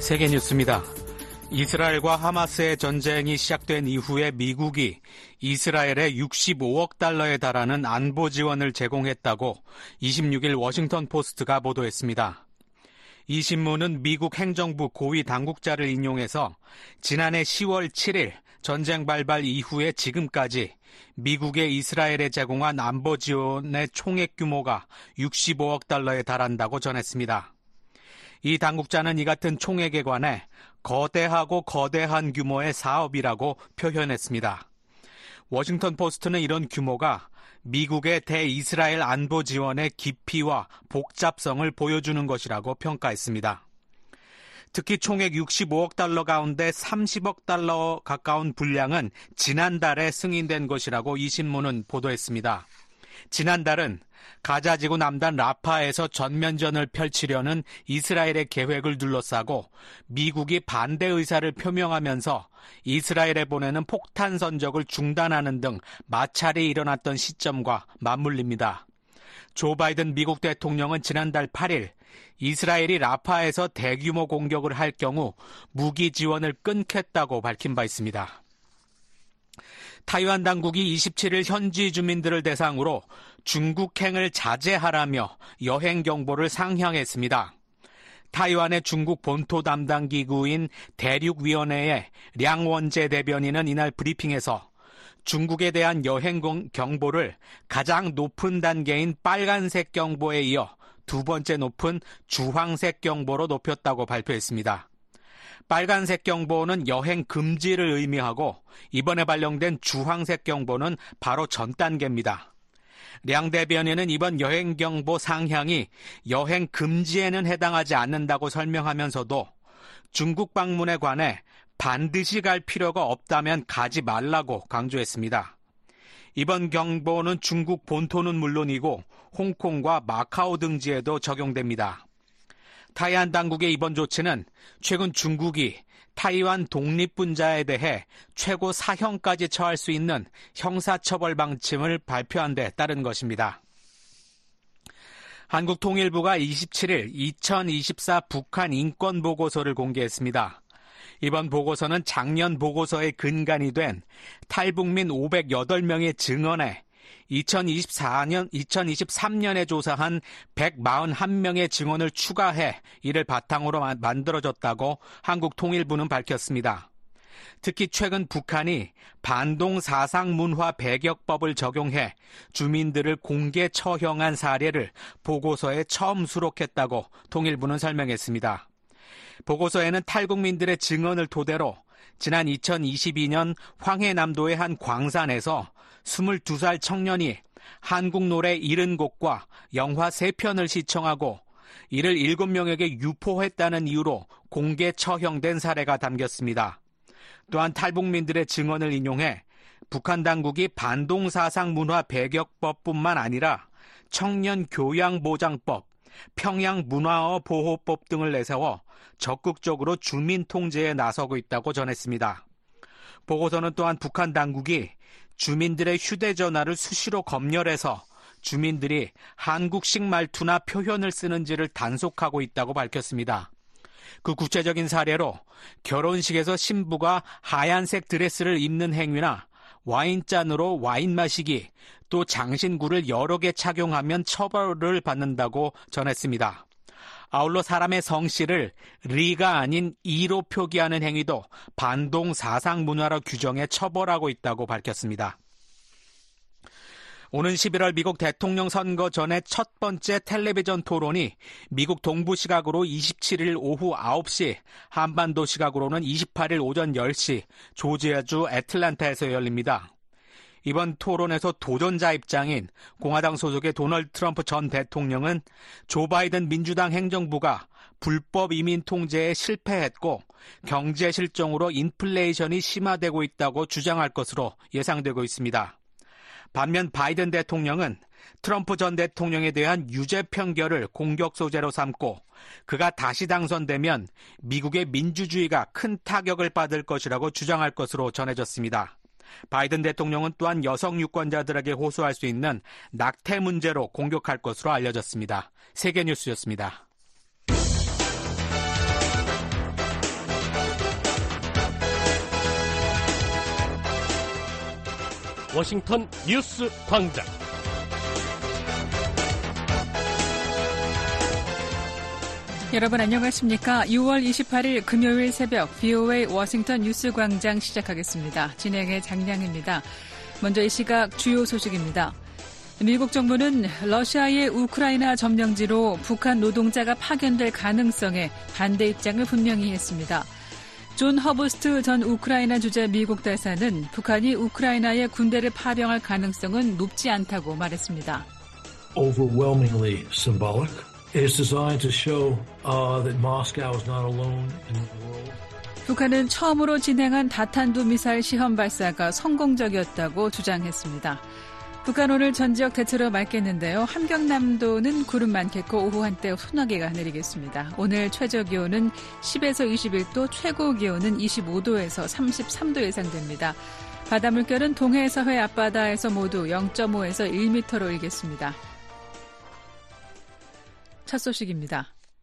세계뉴스입니다. 이스라엘과 하마스의 전쟁이 시작된 이후에 미국이 이스라엘에 65억 달러에 달하는 안보 지원을 제공했다고 26일 워싱턴 포스트가 보도했습니다. 이 신문은 미국 행정부 고위 당국자를 인용해서 지난해 10월 7일 전쟁 발발 이후에 지금까지 미국의 이스라엘에 제공한 안보 지원의 총액 규모가 65억 달러에 달한다고 전했습니다. 이 당국자는 이 같은 총액에 관해 거대하고 거대한 규모의 사업이라고 표현했습니다. 워싱턴 포스트는 이런 규모가 미국의 대이스라엘 안보 지원의 깊이와 복잡성을 보여주는 것이라고 평가했습니다. 특히 총액 65억 달러 가운데 30억 달러 가까운 분량은 지난달에 승인된 것이라고 이 신문은 보도했습니다. 지난달은 가자지구 남단 라파에서 전면전을 펼치려는 이스라엘의 계획을 둘러싸고 미국이 반대 의사를 표명하면서 이스라엘에 보내는 폭탄 선적을 중단하는 등 마찰이 일어났던 시점과 맞물립니다. 조 바이든 미국 대통령은 지난달 8일 이스라엘이 라파에서 대규모 공격을 할 경우 무기 지원을 끊겠다고 밝힌 바 있습니다. 타이완 당국이 27일 현지 주민들을 대상으로 중국행을 자제하라며 여행 경보를 상향했습니다. 타이완의 중국 본토 담당 기구인 대륙위원회의 량원재 대변인은 이날 브리핑에서 중국에 대한 여행 경보를 가장 높은 단계인 빨간색 경보에 이어 두 번째 높은 주황색 경보로 높였다고 발표했습니다. 빨간색 경보는 여행 금지를 의미하고 이번에 발령된 주황색 경보는 바로 전 단계입니다. 량 대변인은 이번 여행 경보 상향이 여행 금지에는 해당하지 않는다고 설명하면서도 중국 방문에 관해 반드시 갈 필요가 없다면 가지 말라고 강조했습니다. 이번 경보는 중국 본토는 물론이고 홍콩과 마카오 등지에도 적용됩니다. 타이완 당국의 이번 조치는 최근 중국이 타이완 독립분자에 대해 최고 사형까지 처할 수 있는 형사처벌 방침을 발표한 데 따른 것입니다. 한국통일부가 27일 2024 북한 인권보고서를 공개했습니다. 이번 보고서는 작년 보고서의 근간이 된 탈북민 508명의 증언에 2023년에 조사한 141명의 증언을 추가해 이를 바탕으로 만들어졌다고 한국통일부는 밝혔습니다. 특히 최근 북한이 반동사상문화 배격법을 적용해 주민들을 공개 처형한 사례를 보고서에 처음 수록했다고 통일부는 설명했습니다. 보고서에는 탈북민들의 증언을 토대로 지난 2022년 황해남도의 한 광산에서 22살 청년이 한국 노래 70곡과 영화 3편을 시청하고 이를 7명에게 유포했다는 이유로 공개 처형된 사례가 담겼습니다. 또한 탈북민들의 증언을 인용해 북한 당국이 반동사상문화 배격법뿐만 아니라 청년교양보장법, 평양문화어 보호법 등을 내세워 적극적으로 주민 통제에 나서고 있다고 전했습니다. 보고서는 또한 북한 당국이 주민들의 휴대전화를 수시로 검열해서 주민들이 한국식 말투나 표현을 쓰는지를 단속하고 있다고 밝혔습니다. 그 구체적인 사례로 결혼식에서 신부가 하얀색 드레스를 입는 행위나 와인잔으로 와인 마시기, 또 장신구를 여러 개 착용하면 처벌을 받는다고 전했습니다. 아울러 사람의 성씨를 리가 아닌 이로 표기하는 행위도 반동 사상 문화로 규정해 처벌하고 있다고 밝혔습니다. 오는 11월 미국 대통령 선거 전에 첫 번째 텔레비전 토론이 미국 동부 시각으로 27일 오후 9시, 한반도 시각으로는 28일 오전 10시 조지아주 애틀랜타에서 열립니다. 이번 토론에서 도전자 입장인 공화당 소속의 도널드 트럼프 전 대통령은 조 바이든 민주당 행정부가 불법 이민 통제에 실패했고 경제 실정으로 인플레이션이 심화되고 있다고 주장할 것으로 예상되고 있습니다. 반면 바이든 대통령은 트럼프 전 대통령에 대한 유죄 판결을 공격 소재로 삼고 그가 다시 당선되면 미국의 민주주의가 큰 타격을 받을 것이라고 주장할 것으로 전해졌습니다. 바이든 대통령은 또한 여성 유권자들에게 호소할 수 있는 낙태 문제로 공격할 것으로 알려졌습니다. 세계뉴스였습니다. 워싱턴 뉴스 광장. 여러분 안녕하십니까? 6월 28일 금요일 새벽 VOA 워싱턴 뉴스 광장 시작하겠습니다. 진행의 장량입니다. 먼저 이 시각 주요 소식입니다. 미국 정부는 러시아의 우크라이나 점령지로 북한 노동자가 파견될 가능성에 반대 입장을 분명히 했습니다. 존 허버스트 전 우크라이나 주재 미국 대사는 북한이 우크라이나에 군대를 파병할 가능성은 높지 않다고 말했습니다. Overwhelmingly symbolic. It is designed to show that Moscow is not alone in the world. 북한은 처음으로 진행한 다탄두 미사일 시험 발사가 성공적이었다고 주장했습니다. 북한 오늘 전 지역 대체로 맑겠는데요. 함경남도는 구름 많겠고 오후 한때 소나기가 내리겠습니다. 오늘 최저 기온은 10에서 21도, 최고 기온은 25도에서 33도 예상됩니다. 바다 물결은 동해 서해 앞바다에서 모두 0.5에서 1m로 일겠습니다. 첫 소식입니다.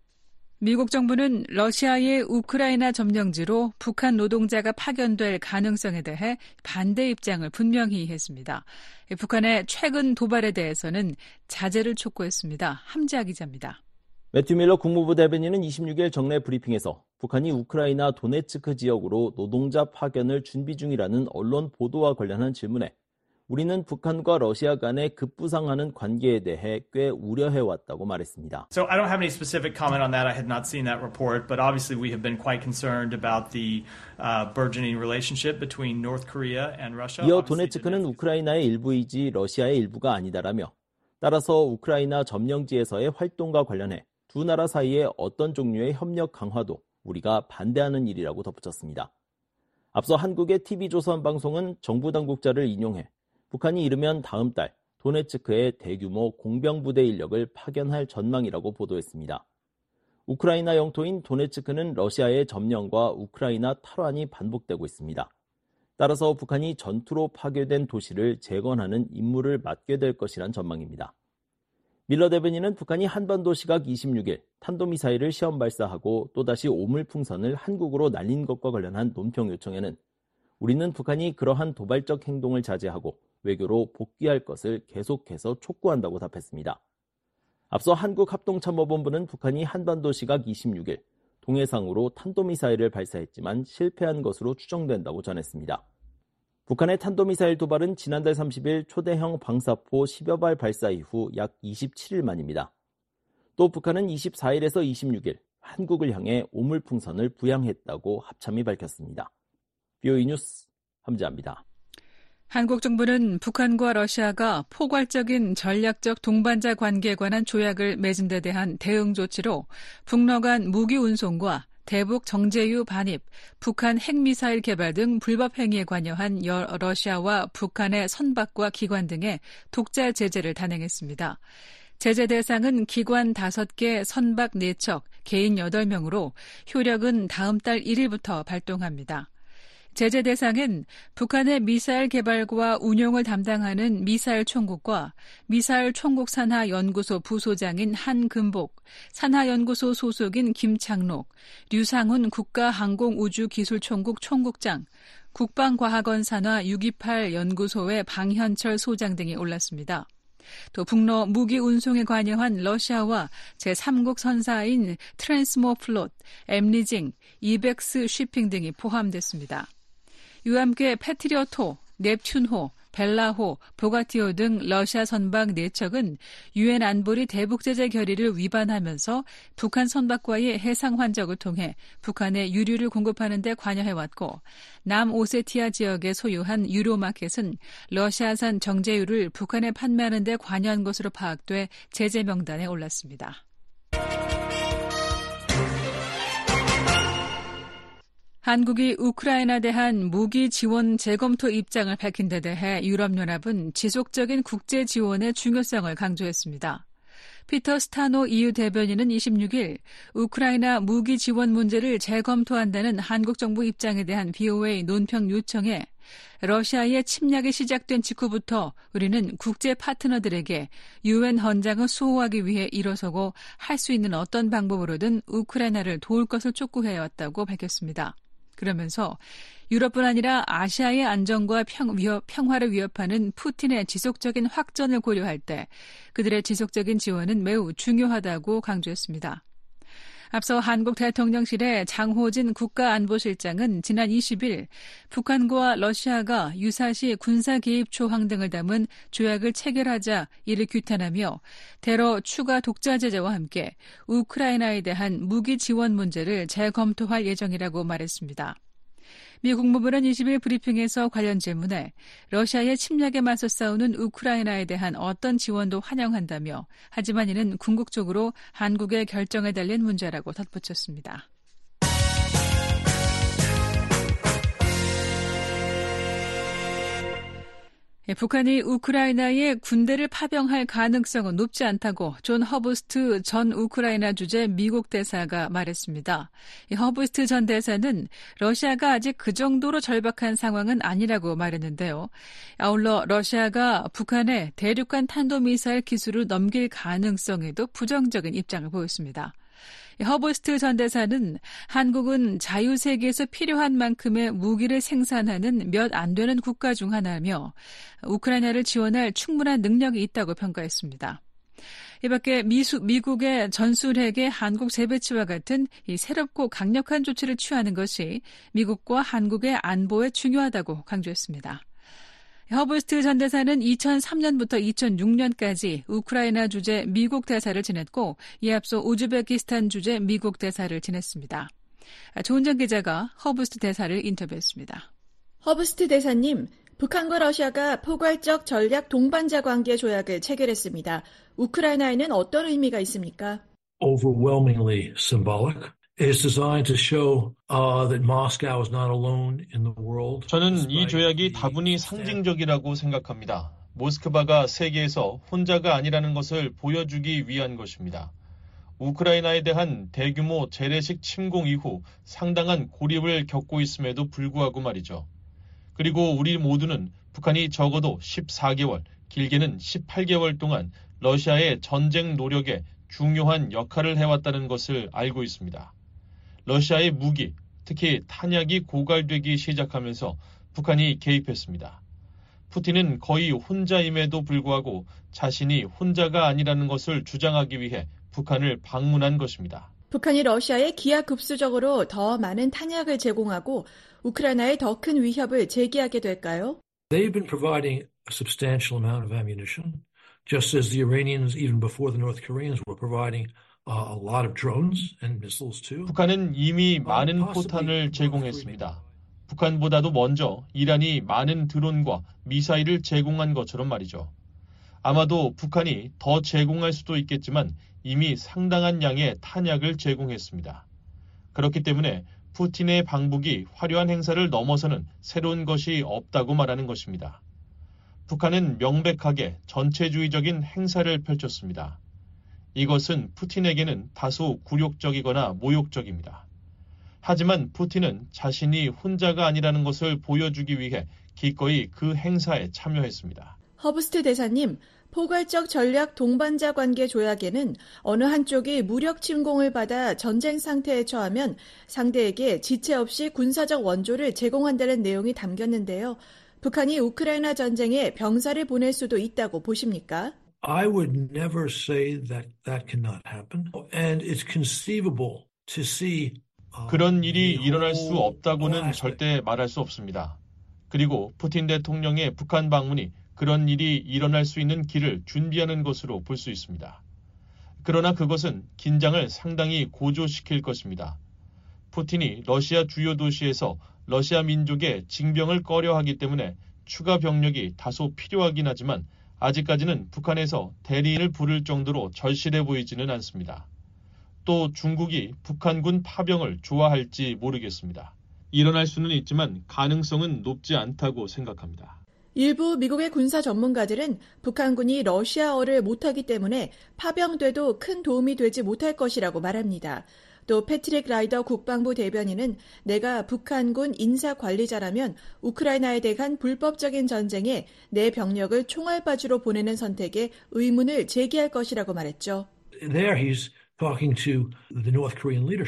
미국 정부는 러시아의 우크라이나 점령지로 북한 노동자가 파견될 가능성에 대해 반대 입장을 분명히 했습니다. 북한의 최근 도발에 대해서는 자제를 촉구했습니다. 함지아 기자입니다. 매튜 밀러 국무부 대변인은 26일 정례 브리핑에서 북한이 우크라이나 도네츠크 지역으로 노동자 파견을 준비 중이라는 언론 보도와 관련한 질문에 우리는 북한과 러시아 간의 급부상하는 관계에 대해 꽤 우려해왔다고 말했습니다. So I don't have any specific comment on that. I had not seen that report, but obviously we have been quite concerned about the burgeoning relationship between North Korea and Russia. 이어 도네츠크는 우크라이나의 일부이지 러시아의 일부가 아니다라며 따라서 우크라이나 점령지에서의 활동과 관련해 두 나라 사이의 어떤 종류의 협력 강화도 우리가 반대하는 일이라고 덧붙였습니다. 앞서 한국의 TV조선 방송은 정부 당국자를 인용해 북한이 이르면 다음 달 도네츠크에 대규모 공병부대 인력을 파견할 전망이라고 보도했습니다. 우크라이나 영토인 도네츠크는 러시아의 점령과 우크라이나 탈환이 반복되고 있습니다. 따라서 북한이 전투로 파괴된 도시를 재건하는 임무를 맡게 될 것이란 전망입니다. 밀러 대변인은 북한이 한반도 시각 26일 탄도미사일을 시험 발사하고 또다시 오물풍선을 한국으로 날린 것과 관련한 논평 요청에는 우리는 북한이 그러한 도발적 행동을 자제하고 외교로 복귀할 것을 계속해서 촉구한다고 답했습니다. 앞서 한국합동참모본부는 북한이 한반도 시각 26일 동해상으로 탄도미사일을 발사했지만 실패한 것으로 추정된다고 전했습니다. 북한의 탄도미사일 도발은 지난달 30일 초대형 방사포 10여 발 발사 이후 약 27일 만입니다. 또 북한은 24일에서 26일 한국을 향해 오물풍선을 부양했다고 합참이 밝혔습니다. VOA 뉴스 함지아입니다. 한국 정부는 북한과 러시아가 포괄적인 전략적 동반자 관계에 관한 조약을 맺은 데 대한 대응 조치로 북러 간 무기 운송과 대북 정제유 반입, 북한 핵미사일 개발 등 불법 행위에 관여한 러시아와 북한의 선박과 기관 등의 독자 제재를 단행했습니다. 제재 대상은 기관 5개, 선박 4척, 개인 8명으로 효력은 다음 달 1일부터 발동합니다. 제재 대상은 북한의 미사일 개발과 운용을 담당하는 미사일 총국과 미사일 총국 산하연구소 부소장인 한금복, 산하연구소 소속인 김창록, 류상훈 국가항공우주기술총국 총국장, 국방과학원 산하 628 연구소의 방현철 소장 등이 올랐습니다. 또 북러 무기 운송에 관여한 러시아와 제3국 선사인 트랜스모플롯, 엠리징, 이벡스 쉬핑 등이 포함됐습니다. 이와 함께 패트리어트호, 넵튠호, 벨라호, 보가티오 등 러시아 선박 4척은 유엔 안보리 대북제재 결의를 위반하면서 북한 선박과의 해상 환적을 통해 북한에 유류를 공급하는 데 관여해왔고 남오세티아 지역에 소유한 유로마켓은 러시아산 정제유를 북한에 판매하는 데 관여한 것으로 파악돼 제재 명단에 올랐습니다. 한국이 우크라이나에 대한 무기 지원 재검토 입장을 밝힌 데 대해 유럽연합은 지속적인 국제 지원의 중요성을 강조했습니다. 피터 스타노 EU 대변인은 26일 우크라이나 무기 지원 문제를 재검토한다는 한국 정부 입장에 대한 VOA 논평 요청에 러시아의 침략이 시작된 직후부터 우리는 국제 파트너들에게 유엔 헌장을 수호하기 위해 일어서고 할 수 있는 어떤 방법으로든 우크라이나를 도울 것을 촉구해왔다고 밝혔습니다. 그러면서 유럽뿐 아니라 아시아의 안정과 평화를 위협하는 푸틴의 지속적인 확전을 고려할 때 그들의 지속적인 지원은 매우 중요하다고 강조했습니다. 앞서 한국 대통령실의 장호진 국가안보실장은 지난 20일 북한과 러시아가 유사시 군사 개입 초항 등을 담은 조약을 체결하자 이를 규탄하며 테러 추가 독자 제재와 함께 우크라이나에 대한 무기 지원 문제를 재검토할 예정이라고 말했습니다. 미 국무부는 20일 브리핑에서 관련 질문에 러시아의 침략에 맞서 싸우는 우크라이나에 대한 어떤 지원도 환영한다며 하지만 이는 궁극적으로 한국의 결정에 달린 문제라고 덧붙였습니다. 북한이 우크라이나에 군대를 파병할 가능성은 높지 않다고 존 허버스트 전 우크라이나 주재 미국 대사가 말했습니다. 허버스트 전 대사는 러시아가 아직 그 정도로 절박한 상황은 아니라고 말했는데요. 아울러 러시아가 북한의 대륙간 탄도미사일 기술을 넘길 가능성에도 부정적인 입장을 보였습니다. 허버스트 전 대사는 한국은 자유세계에서 필요한 만큼의 무기를 생산하는 몇 안 되는 국가 중 하나며 우크라이나를 지원할 충분한 능력이 있다고 평가했습니다. 이 밖에 미국의 전술핵의 한국 재배치와 같은 이 새롭고 강력한 조치를 취하는 것이 미국과 한국의 안보에 중요하다고 강조했습니다. 허버스트 전 대사는 2003년부터 2006년까지 우크라이나 주재 미국 대사를 지냈고 이에 앞서 우즈베키스탄 주재 미국 대사를 지냈습니다. 조은정 기자가 허버스트 대사를 인터뷰했습니다. 허버스트 대사님, 북한과 러시아가 포괄적 전략 동반자 관계 조약을 체결했습니다. 우크라이나에는 어떤 의미가 있습니까? Overwhelmingly symbolic. It is designed to show that Moscow is not alone in the world. 저는 이 조약이 다분히 상징적이라고 생각합니다. 모스크바가 세계에서 혼자가 아니라는 것을 보여주기 위한 것입니다. 우크라이나에 대한 대규모 재래식 침공 이후 상당한 고립을 겪고 있음에도 불구하고 말이죠. 그리고 우리 모두는 북한이 적어도 14개월, 길게는 18개월 동안 러시아의 전쟁 노력에 중요한 역할을 해왔다는 것을 알고 있습니다. 러시아의 무기, 특히 탄약이 고갈되기 시작하면서 북한이 개입했습니다. 푸틴은 거의 혼자임에도 불구하고 자신이 혼자가 아니라는 것을 주장하기 위해 북한을 방문한 것입니다. 북한이 러시아에 기하급수적으로 더 많은 탄약을 제공하고 우크라이나에 더 큰 위협을 제기하게 될까요? They've been providing a substantial amount of ammunition, just as the Iranians, even before the North Koreans, were providing a lot of drones and missiles too. 북한은 이미 많은 포탄을 제공했습니다. 북한보다도 먼저 이란이 많은 드론과 미사일을 제공한 것처럼 말이죠. 아마도 북한이 더 제공할 수도 있겠지만 이미 상당한 양의 탄약을 제공했습니다. 그렇기 때문에 푸틴의 방북이 화려한 행사를 넘어서는 새로운 것이 없다고 말하는 것입니다. 북한은 명백하게 전체주의적인 행사를 펼쳤습니다. 이것은 푸틴에게는 다소 굴욕적이거나 모욕적입니다. 하지만 푸틴은 자신이 혼자가 아니라는 것을 보여주기 위해 기꺼이 그 행사에 참여했습니다. 허버스트 대사님, 포괄적 전략 동반자 관계 조약에는 어느 한쪽이 무력 침공을 받아 전쟁 상태에 처하면 상대에게 지체 없이 군사적 원조를 제공한다는 내용이 담겼는데요. 북한이 우크라이나 전쟁에 병사를 보낼 수도 있다고 보십니까? I would never say that cannot happen. And it's conceivable to see 그런 일이 일어날 수 없다고는 절대 말할 수 없습니다. 그리고 푸틴 대통령의 북한 방문이 그런 일이 일어날 수 있는 길을 준비하는 것으로 볼 수 있습니다. 그러나 그것은 긴장을 상당히 고조시킬 것입니다. 푸틴이 러시아 주요 도시에서 러시아 민족의 징병을 꺼려하기 때문에 추가 병력이 다소 필요하긴 하지만 아직까지는 북한에서 대리인을 부를 정도로 절실해 보이지는 않습니다. 또 중국이 북한군 파병을 좋아할지 모르겠습니다. 일어날 수는 있지만 가능성은 높지 않다고 생각합니다. 일부 미국의 군사 전문가들은 북한군이 러시아어를 못하기 때문에 파병돼도 큰 도움이 되지 못할 것이라고 말합니다. 또 패트릭 라이더 국방부 대변인은 내가 북한군 인사관리자라면 우크라이나에 대한 불법적인 전쟁에 내 병력을 총알바지로 보내는 선택에 의문을 제기할 것이라고 말했죠. there he's talking to the North Korean leadership.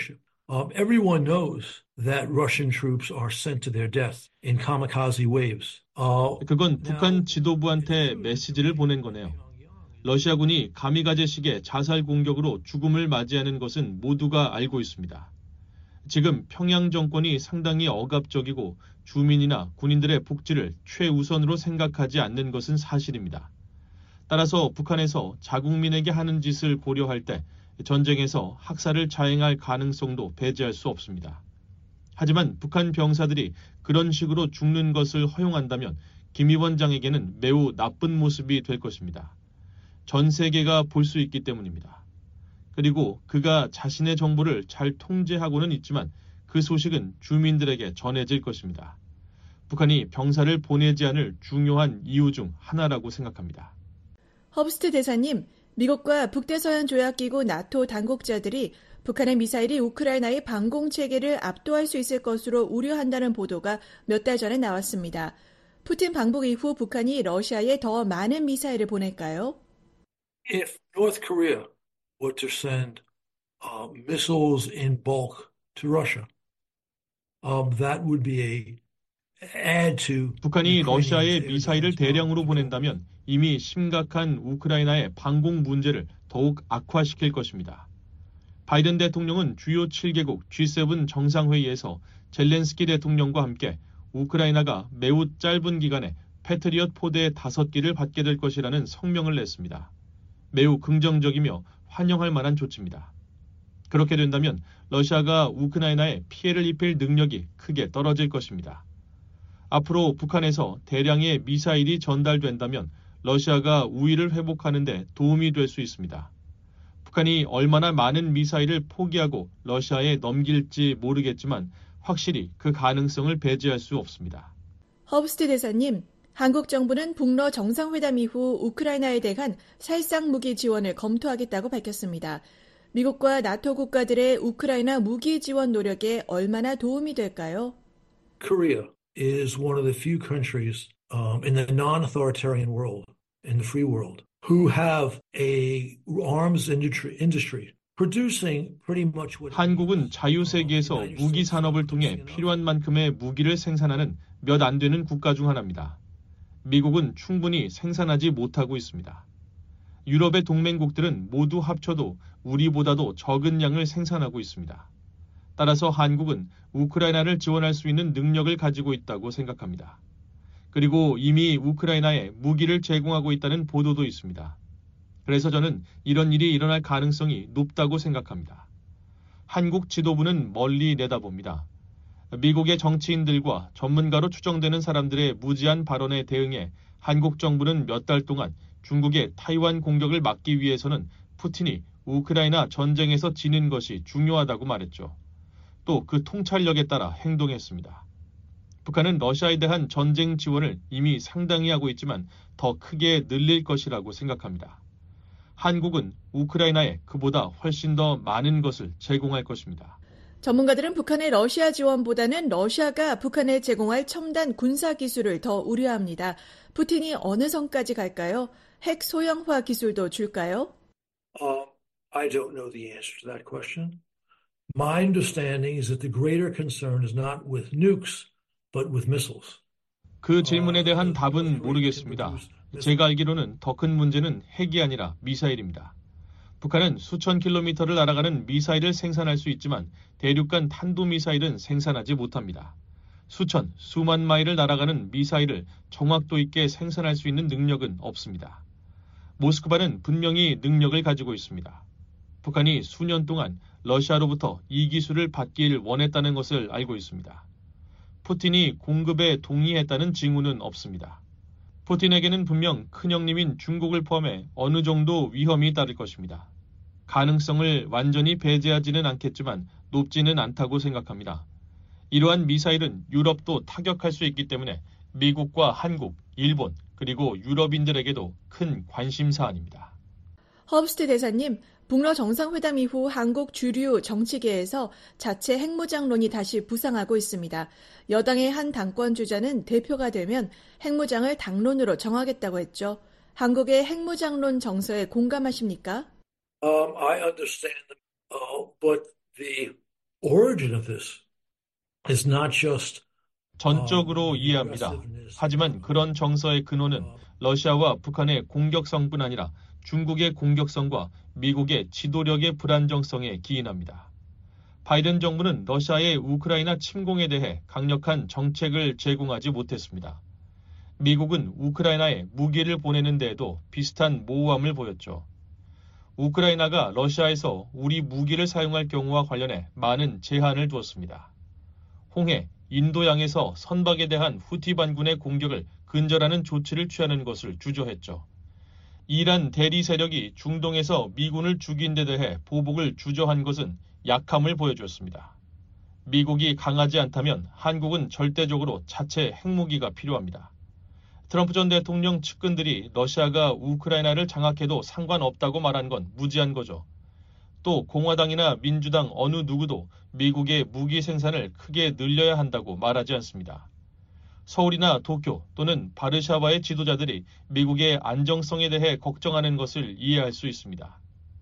Everyone knows that Russian troops are sent to their death in kamikaze waves. 그건 북한 지도부한테 메시지를 보낸 거네요. 러시아군이 가미가제식의 자살 공격으로 죽음을 맞이하는 것은 모두가 알고 있습니다. 지금 평양 정권이 상당히 억압적이고 주민이나 군인들의 복지를 최우선으로 생각하지 않는 것은 사실입니다. 따라서 북한에서 자국민에게 하는 짓을 고려할 때 전쟁에서 학살을 자행할 가능성도 배제할 수 없습니다. 하지만 북한 병사들이 그런 식으로 죽는 것을 허용한다면 김 위원장에게는 매우 나쁜 모습이 될 것입니다. 전 세계가 볼 수 있기 때문입니다. 그리고 그가 자신의 정보를 잘 통제하고는 있지만 그 소식은 주민들에게 전해질 것입니다. 북한이 병사를 보내지 않을 중요한 이유 중 하나라고 생각합니다. 허브스트 대사님, 미국과 북대서양 조약기구 나토 당국자들이 북한의 미사일이 우크라이나의 방공체계를 압도할 수 있을 것으로 우려한다는 보도가 몇 달 전에 나왔습니다. 푸틴 방북 이후 북한이 러시아에 더 많은 미사일을 보낼까요? If North Korea were to send missiles in bulk to Russia, that would be a add to. 북한이 러시아에 미사일을 대량으로 보낸다면 이미 심각한 우크라이나의 방공 문제를 더욱 악화시킬 것입니다. 바이든 대통령은 주요 7개국 G7 정상회의에서 젤렌스키 대통령과 함께 우크라이나가 매우 짧은 기간에 패트리엇 포대 5기를 받게 될 것이라는 성명을 냈습니다. 매우 긍정적이며 환영할 만한 조치입니다. 그렇게 된다면 러시아가 우크라이나에 피해를 입힐 능력이 크게 떨어질 것입니다. 앞으로 북한에서 대량의 미사일이 전달된다면 러시아가 우위를 회복하는 데 도움이 될 수 있습니다. 북한이 얼마나 많은 미사일을 포기하고 러시아에 넘길지 모르겠지만 확실히 그 가능성을 배제할 수 없습니다. 허브스트 대사님, 한국 정부는 북러 정상회담 이후 우크라이나에 대한 살상 무기 지원을 검토하겠다고 밝혔습니다. 미국과 나토 국가들의 우크라이나 무기 지원 노력에 얼마나 도움이 될까요? Korea is one of the few countries in the non-authoritarian world, in the free world, who have a arms industry producing pretty much what. 한국은 자유세계에서 무기 산업을 통해 필요한 만큼의 무기를 생산하는 몇 안 되는 국가 중 하나입니다. 미국은 충분히 생산하지 못하고 있습니다. 유럽의 동맹국들은 모두 합쳐도 우리보다도 적은 양을 생산하고 있습니다. 따라서 한국은 우크라이나를 지원할 수 있는 능력을 가지고 있다고 생각합니다. 그리고 이미 우크라이나에 무기를 제공하고 있다는 보도도 있습니다. 그래서 저는 이런 일이 일어날 가능성이 높다고 생각합니다. 한국 지도부는 멀리 내다봅니다. 미국의 정치인들과 전문가로 추정되는 사람들의 무지한 발언에 대응해 한국 정부는 몇 달 동안 중국의 타이완 공격을 막기 위해서는 푸틴이 우크라이나 전쟁에서 지는 것이 중요하다고 말했죠. 또 그 통찰력에 따라 행동했습니다. 북한은 러시아에 대한 전쟁 지원을 이미 상당히 하고 있지만 더 크게 늘릴 것이라고 생각합니다. 한국은 우크라이나에 그보다 훨씬 더 많은 것을 제공할 것입니다. 전문가들은 북한의 러시아 지원보다는 러시아가 북한에 제공할 첨단 군사 기술을 더 우려합니다. 푸틴이 어느 선까지 갈까요? 핵 소형화 기술도 줄까요? I don't know the answer to that question. My understanding is that the greater concern is not with nukes, but with missiles. 그 질문에 대한 답은 모르겠습니다. 제가 알기로는 더 큰 문제는 핵이 아니라 미사일입니다. 북한은 수천 킬로미터를 날아가는 미사일을 생산할 수 있지만 대륙간 탄도미사일은 생산하지 못합니다. 수만 마일을 날아가는 미사일을 정확도 있게 생산할 수 있는 능력은 없습니다. 모스크바는 분명히 능력을 가지고 있습니다. 북한이 수년 동안 러시아로부터 이 기술을 받길 원했다는 것을 알고 있습니다. 푸틴이 공급에 동의했다는 징후는 없습니다. 푸틴에게는 분명 큰형님인 중국을 포함해 어느 정도 위험이 따를 것입니다. 가능성을 완전히 배제하지는 않겠지만 높지는 않다고 생각합니다. 이러한 미사일은 유럽도 타격할 수 있기 때문에 미국과 한국, 일본, 그리고 유럽인들에게도 큰 관심사안입니다. 허브스트 대사님, 북러 정상회담 이후 한국 주류 정치계에서 자체 핵무장론이 다시 부상하고 있습니다. 여당의 한 당권 주자는 대표가 되면 핵무장을 당론으로 정하겠다고 했죠. 한국의 핵무장론 정서에 공감하십니까? I understand, but the origin of this is not just 전적으로 이해합니다. 하지만 그런 정서의 근원은 러시아와 북한의 공격성뿐 아니라 중국의 공격성과 미국의 지도력의 불안정성에 기인합니다. 바이든 정부는 러시아의 우크라이나 침공에 대해 강력한 정책을 제공하지 못했습니다. 미국은 우크라이나에 무기를 보내는 데에도 비슷한 모호함을 보였죠. 우크라이나가 러시아에서 우리 무기를 사용할 경우와 관련해 많은 제한을 두었습니다. 홍해, 인도양에서 선박에 대한 후티 반군의 공격을 근절하는 조치를 취하는 것을 주저했죠. 이란 대리 세력이 중동에서 미군을 죽인 데 대해 보복을 주저한 것은 약함을 보여주었습니다. 미국이 강하지 않다면 한국은 절대적으로 자체 핵무기가 필요합니다. 트럼프 전 대통령 측근들이 러시아가 우크라이나를 장악해도 상관없다고 말한 건 무지한 거죠. 또 공화당이나 민주당 어느 누구도 미국의 무기 생산을 크게 늘려야 한다고 말하지 않습니다. 서울이나 도쿄 또는 바르샤바의 지도자들이 미국의 안정성에 대해 걱정하는 것을 이해할 수 있습니다.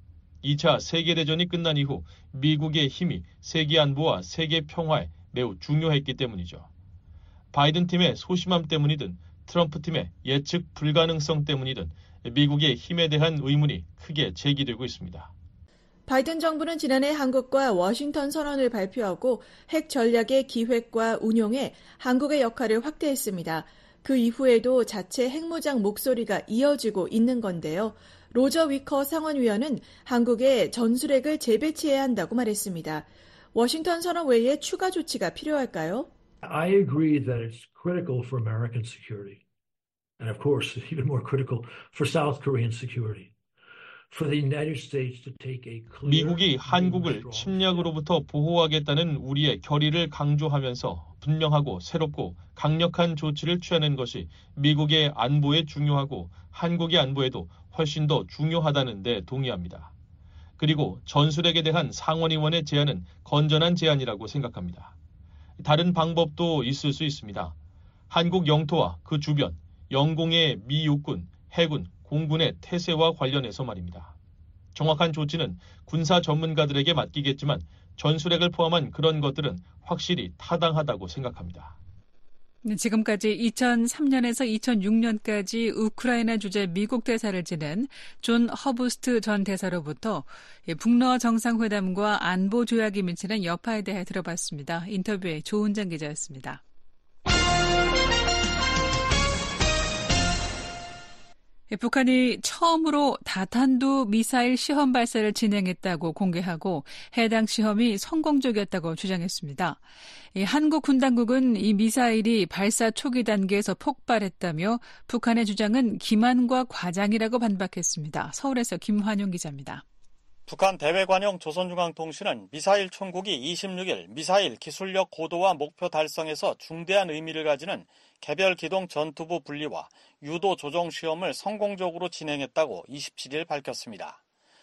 2차 세계대전이 끝난 이후 미국의 힘이 세계 안보와 세계 평화에 매우 중요했기 때문이죠. 바이든 팀의 소심함 때문이든 트럼프 팀의 예측 불가능성 때문이든 미국의 힘에 대한 의문이 크게 제기되고 있습니다. 바이든 정부는 지난해 한국과 워싱턴 선언을 발표하고 핵 전략의 기획과 운용에 한국의 역할을 확대했습니다. 그 이후에도 자체 핵무장 목소리가 이어지고 있는 건데요. 로저 위커 상원의원은 한국에 전술핵을 재배치해야 한다고 말했습니다. 워싱턴 선언 외에 추가 조치가 필요할까요? I agree that it's critical for American security. And of course, even more critical for South Korean security. For the United States to take a clear, 미국이 한국을 침략으로부터 보호하겠다는 우리의 결의를 강조하면서 분명하고 새롭고 강력한 조치를 취하는 것이 미국의 안보에 중요하고 한국의 안보에도 훨씬 더 중요하다는 데 동의합니다. 그리고 전술핵에 대한 상원의원의 제안은 건전한 제안이라고 생각합니다. 다른 방법도 있을 수 있습니다. 한국 영토와 그 주변, 영공의 미 육군, 해군, 공군의 태세와 관련해서 말입니다. 정확한 조치는 군사 전문가들에게 맡기겠지만 전술핵을 포함한 그런 것들은 확실히 타당하다고 생각합니다. 지금까지 2003년에서 2006년까지 우크라이나 주재 미국 대사를 지낸 존 허브스트 전 대사로부터 북러 정상회담과 안보 조약이 미치는 여파에 대해 들어봤습니다. 인터뷰에 조은정 기자였습니다. 북한이 처음으로 다탄두 미사일 시험 발사를 진행했다고 공개하고 해당 시험이 성공적이었다고 주장했습니다. 한국 군당국은 이 미사일이 발사 초기 단계에서 폭발했다며 북한의 주장은 기만과 과장이라고 반박했습니다. 서울에서 김환용 기자입니다. 북한 대외관용 조선중앙통신은 미사일 총국이 26일 미사일 기술력 고도와 목표 달성에서 중대한 의미를 가지는 개별 기동 전투부 분리와 유도 조종 시험을 성공적으로 진행했다고 27일 밝혔습니다.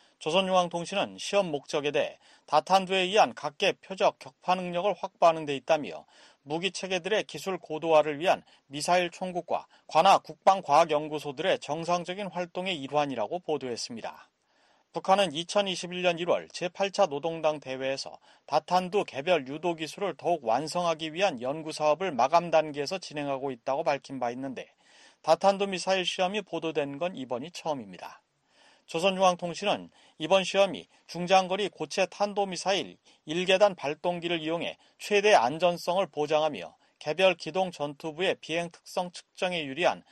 조선중앙통신은 시험 목적에 대해 다탄두에 의한 각계 표적 격파 능력을 확보하는 데 있다며 무기 체계들의 기술 고도화를 위한 미사일 총국과 관하 국방과학연구소들의 정상적인 활동의 일환이라고 보도했습니다. 북한은 2021년 1월 제8차 노동당 대회에서 다탄두 개별 유도 기술을 더욱 완성하기 위한 연구 사업을 마감 단계에서 진행하고 있다고 밝힌 바 있는데 다탄두 미사일 시험이 보도된 건 이번이 처음입니다. 조선중앙통신은 이번 시험이 중장거리 고체 탄도미사일 1계단 발동기를 이용해 최대 안전성을 보장하며 개별 기동 전투부의 비행 특성 측정에 유리한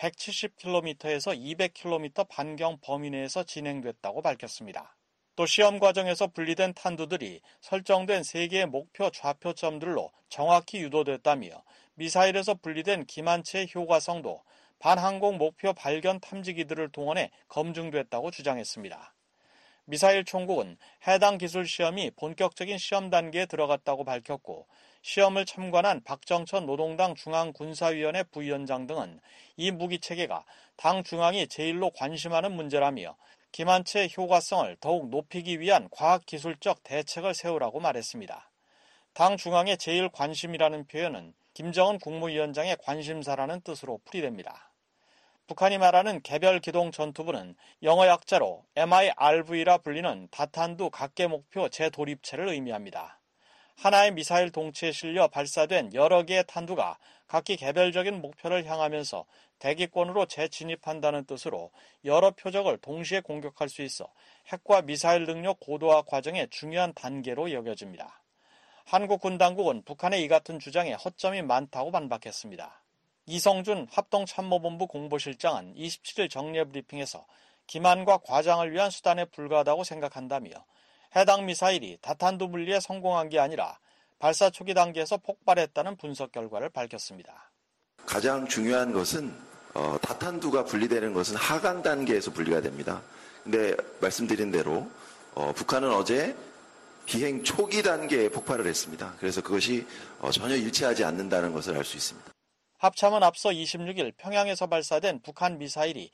170km에서 200km 반경 범위 내에서 진행됐다고 밝혔습니다. 또 시험 과정에서 분리된 탄두들이 설정된 3개의 목표 좌표점들로 정확히 유도됐다며 미사일에서 분리된 기만체의 효과성도 반항공 목표 발견 탐지기들을 동원해 검증됐다고 주장했습니다. 미사일 총국은 해당 기술 시험이 본격적인 시험 단계에 들어갔다고 밝혔고 시험을 참관한 박정천 노동당 중앙군사위원회 부위원장 등은 이 무기체계가 당 중앙이 제일로 관심하는 문제라며 기만체의 효과성을 더욱 높이기 위한 과학기술적 대책을 세우라고 말했습니다. 당 중앙의 제일 관심이라는 표현은 김정은 국무위원장의 관심사라는 뜻으로 풀이됩니다. 북한이 말하는 개별 기동 전투부는 영어 약자로 MIRV라 불리는 다탄두 각계 목표 재도립체를 의미합니다. 하나의 미사일 동체에 실려 발사된 여러 개의 탄두가 각기 개별적인 목표를 향하면서 대기권으로 재진입한다는 뜻으로 여러 표적을 동시에 공격할 수 있어 핵과 미사일 능력 고도화 과정의 중요한 단계로 여겨집니다. 한국 군 당국은 북한의 이 같은 주장에 허점이 많다고 반박했습니다. 이성준 합동참모본부 공보실장은 27일 정례 브리핑에서 기만과 과장을 위한 수단에 불과하다고 생각한다며 해당 미사일이 다탄두 분리에 성공한 게 아니라 발사 초기 단계에서 폭발했다는 분석 결과를 밝혔습니다. 가장 중요한 것은 다탄두가 분리되는 것은 하강 단계에서 분리가 됩니다. 근데 말씀드린 대로 북한은 어제 비행 초기 단계에 폭발을 했습니다. 그래서 그것이 전혀 일치하지 않는다는 것을 알 수 있습니다. 합참은 앞서 26일 평양에서 발사된 북한 미사일이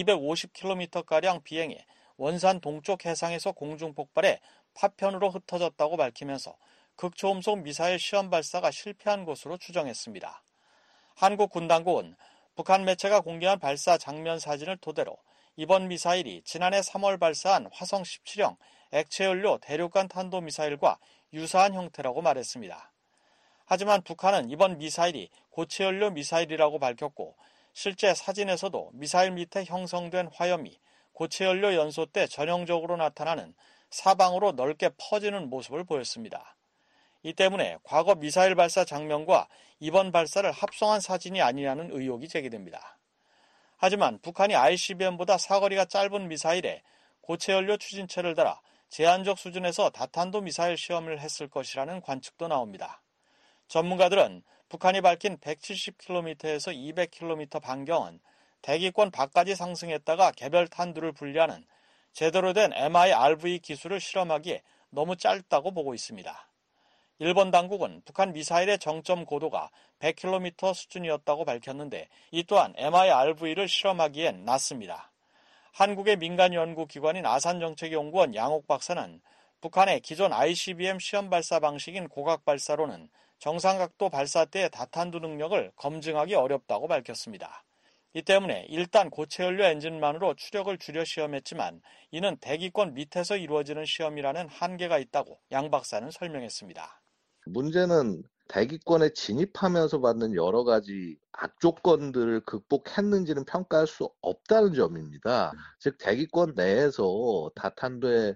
250km가량 비행해 원산 동쪽 해상에서 공중 폭발해 파편으로 흩어졌다고 밝히면서 극초음속 미사일 시험 발사가 실패한 것으로 추정했습니다. 한국 군 당국은 북한 매체가 공개한 발사 장면 사진을 토대로 이번 미사일이 지난해 3월 발사한 화성 17형 액체연료 대륙간 탄도미사일과 유사한 형태라고 말했습니다. 하지만 북한은 이번 미사일이 고체연료 미사일이라고 밝혔고 실제 사진에서도 미사일 밑에 형성된 화염이 고체연료 연소 때 전형적으로 나타나는 사방으로 넓게 퍼지는 모습을 보였습니다. 이 때문에 과거 미사일 발사 장면과 이번 발사를 합성한 사진이 아니냐는 의혹이 제기됩니다. 하지만 북한이 ICBM보다 사거리가 짧은 미사일에 고체연료 추진체를 달아 제한적 수준에서 다탄도 미사일 시험을 했을 것이라는 관측도 나옵니다. 전문가들은 북한이 밝힌 170km에서 200km 반경은 대기권 밖까지 상승했다가 개별 탄두를 분리하는 제대로 된 MIRV 기술을 실험하기에 너무 짧다고 보고 있습니다. 일본 당국은 북한 미사일의 정점 고도가 100km 수준이었다고 밝혔는데 이 또한 MIRV를 실험하기엔 낮습니다. 한국의 민간 연구기관인 아산정책연구원 양옥 박사는 북한의 기존 ICBM 시험 발사 방식인 고각 발사로는 정상각도 발사 때의 다탄두 능력을 검증하기 어렵다고 밝혔습니다. 이 때문에 일단 고체연료 엔진만으로 추력을 줄여 시험했지만 이는 대기권 밑에서 이루어지는 시험이라는 한계가 있다고 양 박사는 설명했습니다. 문제는 대기권에 진입하면서 받는 여러 가지 악조건들을 극복했는지는 평가할 수 없다는 점입니다. 즉 대기권 내에서 다탄두의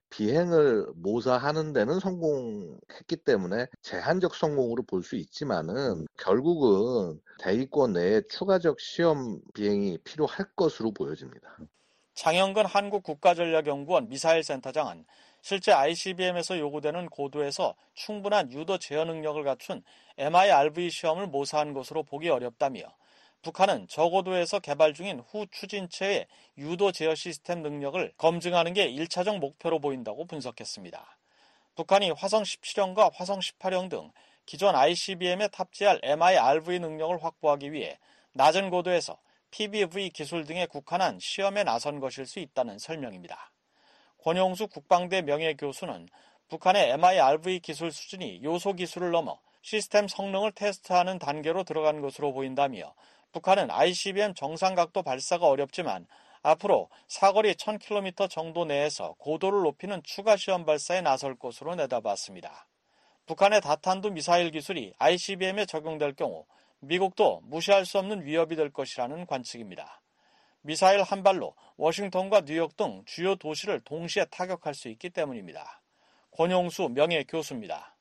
비행을 모사하는 데는 성공했기 때문에 제한적 성공으로 볼 수 있지만은 결국은 대기권 내에 추가적 시험 비행이 필요할 것으로 보여집니다. 장영근 한국국가전략연구원 미사일센터장은 실제 ICBM에서 요구되는 고도에서 충분한 유도 제어 능력을 갖춘 MIRV 시험을 모사한 것으로 보기 어렵다며 북한은 저고도에서 개발 중인 후 추진체의 유도 제어 시스템 능력을 검증하는 게 1차적 목표로 보인다고 분석했습니다. 북한이 화성 17형과 화성 18형 등 기존 ICBM에 탑재할 MIRV 능력을 확보하기 위해 낮은 고도에서 PBV 기술 등에 국한한 시험에 나선 것일 수 있다는 설명입니다. 권용수 국방대 명예교수는 북한의 MIRV 기술 수준이 요소 기술을 넘어 시스템 성능을 테스트하는 단계로 들어간 것으로 보인다며 북한은 ICBM 정상각도 발사가 어렵지만 앞으로 사거리 1000km 정도 내에서 고도를 높이는 추가 시험 발사에 나설 것으로 내다봤습니다. 북한의 다탄두 미사일 기술이 ICBM에 적용될 경우 미국도 무시할 수 없는 위협이 될 것이라는 관측입니다. 미사일 한 발로 워싱턴과 뉴욕 등 주요 도시를 동시에 타격할 수 있기 때문입니다. 권용수 명예교수입니다.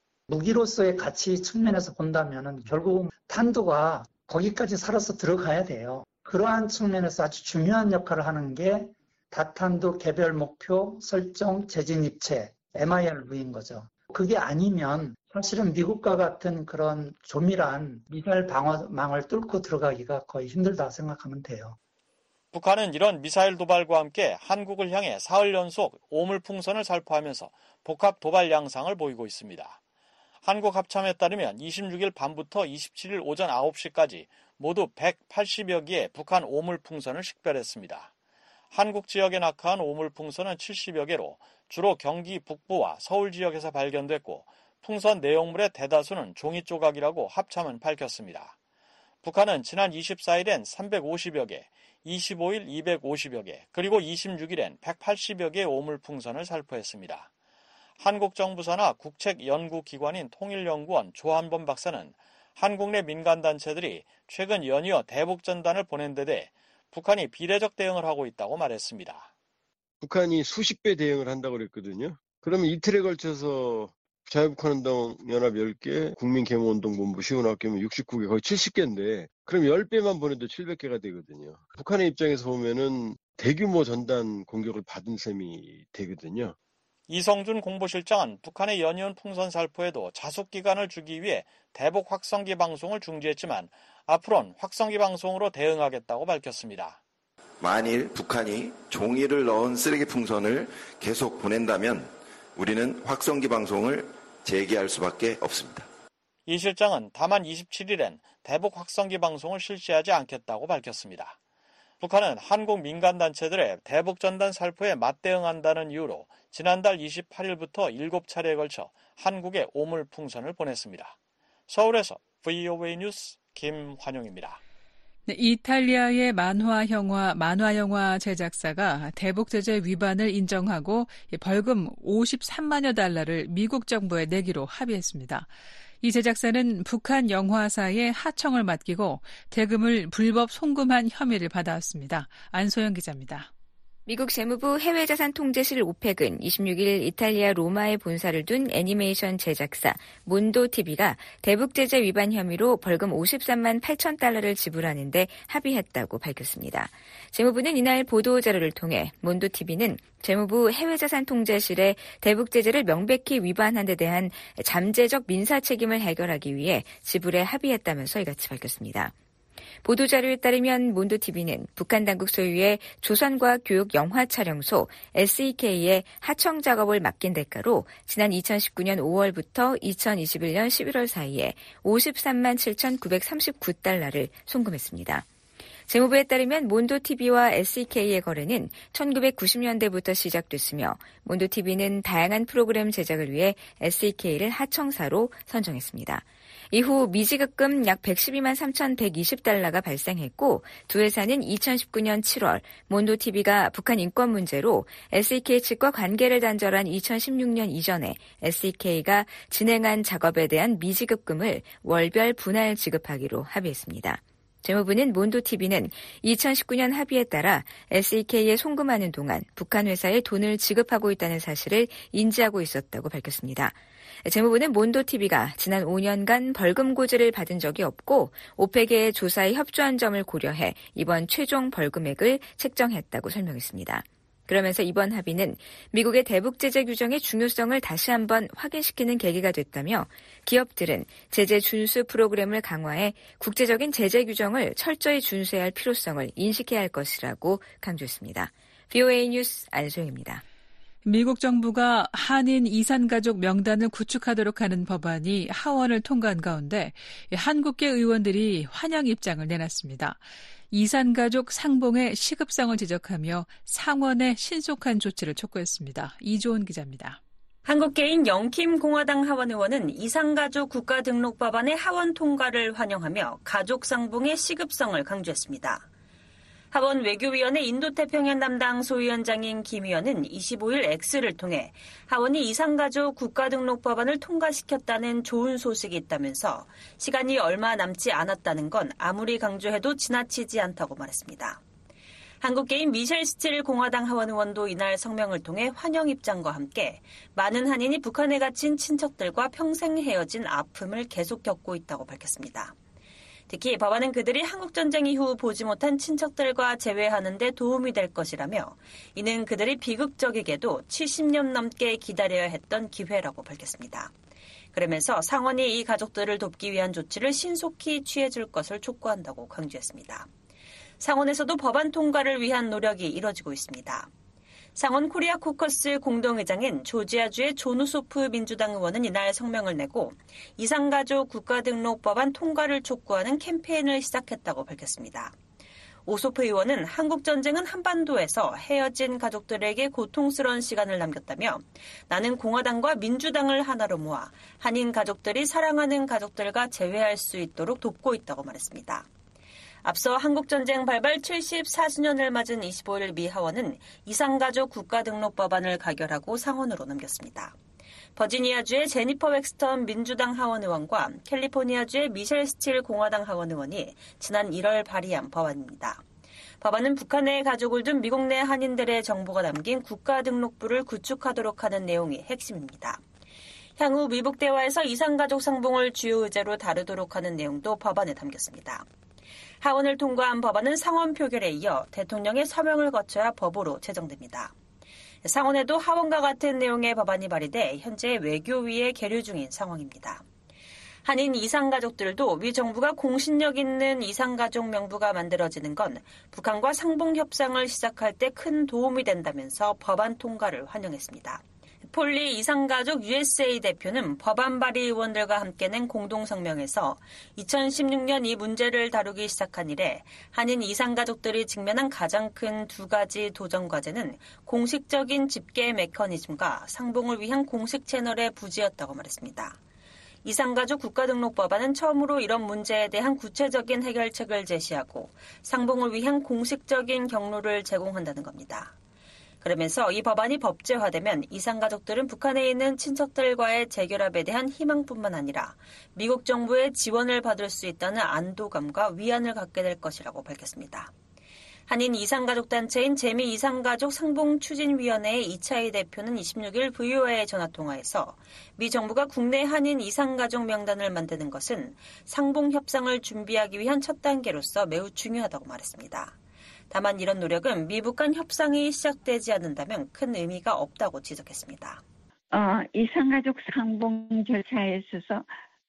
무기로서의 가치 측면에서 본다면 결국 탄두가 거기까지 살아서 들어가야 돼요. 그러한 측면에서 아주 중요한 역할을 하는 게 다탄두 개별 목표 설정 재진입체 MIRV인 거죠. 그게 아니면 사실은 미국과 같은 그런 조밀한 미사일 방어망을 뚫고 들어가기가 거의 힘들다 생각하면 돼요. 북한은 이런 미사일 도발과 함께 한국을 향해 사흘 연속 오물풍선을 살포하면서 복합 도발 양상을 보이고 있습니다. 한국 합참에 따르면 26일 밤부터 27일 오전 9시까지 모두 180여 개의 북한 오물풍선을 식별했습니다. 한국 지역에 낙하한 오물풍선은 70여 개로 주로 경기 북부와 서울 지역에서 발견됐고 풍선 내용물의 대다수는 종이 조각이라고 합참은 밝혔습니다. 북한은 지난 24일엔 350여 개, 25일 250여 개, 그리고 26일엔 180여 개의 오물풍선을 살포했습니다. 한국 정부 산하 국책연구기관인 통일연구원 조한범 박사는 한국 내 민간단체들이 최근 연이어 대북전단을 보낸 데 대해 북한이 비례적 대응을 하고 있다고 말했습니다. 북한이 수십 배 대응을 한다고 그랬거든요. 그러면 이틀에 걸쳐서 자유북한운동 연합 10개, 국민개몽운동본부 시운학교면 69개, 거의 70개인데 그럼 10배만 보내도 700개가 되거든요. 북한의 입장에서 보면은 대규모 전단 공격을 받은 셈이 되거든요. 이성준 공보실장은 북한의 연이은 풍선 살포에도 자숙기간을 주기 위해 대북 확성기 방송을 중지했지만 앞으로는 확성기 방송으로 대응하겠다고 밝혔습니다. 만일 북한이 종이를 넣은 쓰레기 풍선을 계속 보낸다면 우리는 확성기 방송을 재개할 수밖에 없습니다. 이 실장은 다만 27일엔 대북 확성기 방송을 실시하지 않겠다고 밝혔습니다. 북한은 한국 민간단체들의 대북전단 살포에 맞대응한다는 이유로 지난달 28일부터 7차례에 걸쳐 한국에 오물풍선을 보냈습니다. 서울에서 VOA 뉴스 김환용입니다. 네, 이탈리아의 만화영화 제작사가 대북 제재 위반을 인정하고 벌금 53만여 달러를 미국 정부에 내기로 합의했습니다. 이 제작사는 북한 영화사에 하청을 맡기고 대금을 불법 송금한 혐의를 받아왔습니다. 안소영 기자입니다. 미국 재무부 해외자산통제실 오펙은 26일 이탈리아 로마에 본사를 둔 애니메이션 제작사 몬도TV가 대북제재 위반 혐의로 벌금 53만 8천 달러를 지불하는데 합의했다고 밝혔습니다. 재무부는 이날 보도자료를 통해 몬도TV는 재무부 해외자산통제실의 대북제재를 명백히 위반한 데 대한 잠재적 민사 책임을 해결하기 위해 지불에 합의했다면서 이같이 밝혔습니다. 보도자료에 따르면 몬도TV는 북한 당국 소유의 조선과학교육 영화촬영소 SEK의 하청 작업을 맡긴 대가로 지난 2019년 5월부터 2021년 11월 사이에 53만 7,939달러를 송금했습니다. 재무부에 따르면 몬도TV와 SEK의 거래는 1990년대부터 시작됐으며 몬도TV는 다양한 프로그램 제작을 위해 SEK를 하청사로 선정했습니다. 이후 미지급금 약 112만 3,120달러가 발생했고 두 회사는 2019년 7월 몬도TV가 북한 인권 문제로 SEK 측과 관계를 단절한 2016년 이전에 SEK가 진행한 작업에 대한 미지급금을 월별 분할 지급하기로 합의했습니다. 재무부는 몬도TV는 2019년 합의에 따라 SEK에 송금하는 동안 북한 회사에 돈을 지급하고 있다는 사실을 인지하고 있었다고 밝혔습니다. 재무부는 몬도TV가 지난 5년간 벌금 고지를 받은 적이 없고 오펙의 조사에 협조한 점을 고려해 이번 최종 벌금액을 책정했다고 설명했습니다. 그러면서 이번 합의는 미국의 대북 제재 규정의 중요성을 다시 한번 확인시키는 계기가 됐다며 기업들은 제재 준수 프로그램을 강화해 국제적인 제재 규정을 철저히 준수해야 할 필요성을 인식해야 할 것이라고 강조했습니다. VOA 뉴스 안소영입니다. 미국 정부가 한인 이산가족 명단을 구축하도록 하는 법안이 하원을 통과한 가운데 한국계 의원들이 환영 입장을 내놨습니다. 이산가족 상봉의 시급성을 지적하며 상원의 신속한 조치를 촉구했습니다. 이조은 기자입니다. 한국계인 영킴 공화당 하원 의원은 이산가족 국가등록법안의 하원 통과를 환영하며 가족 상봉의 시급성을 강조했습니다. 하원 외교위원회 인도태평양 담당 소위원장인 김 의원은 25일 X를 통해 하원이 이산가족 국가등록법안을 통과시켰다는 좋은 소식이 있다면서 시간이 얼마 남지 않았다는 건 아무리 강조해도 지나치지 않다고 말했습니다. 한국계인 미셸 스틸 공화당 하원 의원도 이날 성명을 통해 환영 입장과 함께 많은 한인이 북한에 갇힌 친척들과 평생 헤어진 아픔을 계속 겪고 있다고 밝혔습니다. 특히 법안은 그들이 한국전쟁 이후 보지 못한 친척들과 재회하는 데 도움이 될 것이라며 이는 그들이 비극적이게도 70년 넘게 기다려야 했던 기회라고 밝혔습니다. 그러면서 상원이 이 가족들을 돕기 위한 조치를 신속히 취해줄 것을 촉구한다고 강조했습니다. 상원에서도 법안 통과를 위한 노력이 이뤄지고 있습니다. 상원 코리아 코커스 공동의장인 조지아주의 존 우소프 민주당 의원은 이날 성명을 내고 이산가족 국가등록법안 통과를 촉구하는 캠페인을 시작했다고 밝혔습니다. 우소프 의원은 한국전쟁은 한반도에서 헤어진 가족들에게 고통스러운 시간을 남겼다며 나는 공화당과 민주당을 하나로 모아 한인 가족들이 사랑하는 가족들과 재회할 수 있도록 돕고 있다고 말했습니다. 앞서 한국전쟁 발발 74주년을 맞은 25일 미 하원은 이산가족 국가등록법안을 가결하고 상원으로 넘겼습니다. 버지니아주의 제니퍼 웩스턴 민주당 하원의원과 캘리포니아주의 미셸 스틸 공화당 하원의원이 지난 1월 발의한 법안입니다. 법안은 북한에 가족을 둔 미국 내 한인들의 정보가 담긴 국가등록부를 구축하도록 하는 내용이 핵심입니다. 향후 미북 대화에서 이산가족 상봉을 주요 의제로 다루도록 하는 내용도 법안에 담겼습니다. 하원을 통과한 법안은 상원 표결에 이어 대통령의 서명을 거쳐야 법으로 제정됩니다. 상원에도 하원과 같은 내용의 법안이 발의돼 현재 외교위에 계류 중인 상황입니다. 한인 이산가족들도 미 정부가 공신력 있는 이산가족 명부가 만들어지는 건 북한과 상봉 협상을 시작할 때 큰 도움이 된다면서 법안 통과를 환영했습니다. 폴리 이산가족 USA 대표는 법안 발의 의원들과 함께 낸 공동성명에서 2016년 이 문제를 다루기 시작한 이래 한인 이산가족들이 직면한 가장 큰 두 가지 도전 과제는 공식적인 집계 메커니즘과 상봉을 위한 공식 채널의 부재였다고 말했습니다. 이산가족 국가등록법안은 처음으로 이런 문제에 대한 구체적인 해결책을 제시하고 상봉을 위한 공식적인 경로를 제공한다는 겁니다. 그러면서 이 법안이 법제화되면 이산가족들은 북한에 있는 친척들과의 재결합에 대한 희망뿐만 아니라 미국 정부의 지원을 받을 수 있다는 안도감과 위안을 갖게 될 것이라고 밝혔습니다. 한인 이산가족 단체인 재미 이산가족 상봉추진위원회의 이차희 대표는 26일 VOA에 전화통화에서 미 정부가 국내 한인 이산가족 명단을 만드는 것은 상봉 협상을 준비하기 위한 첫 단계로서 매우 중요하다고 말했습니다. 다만 이런 노력은 미북 간 협상이 시작되지 않는다면 큰 의미가 없다고 지적했습니다. 이산가족 상봉 절차에 있어서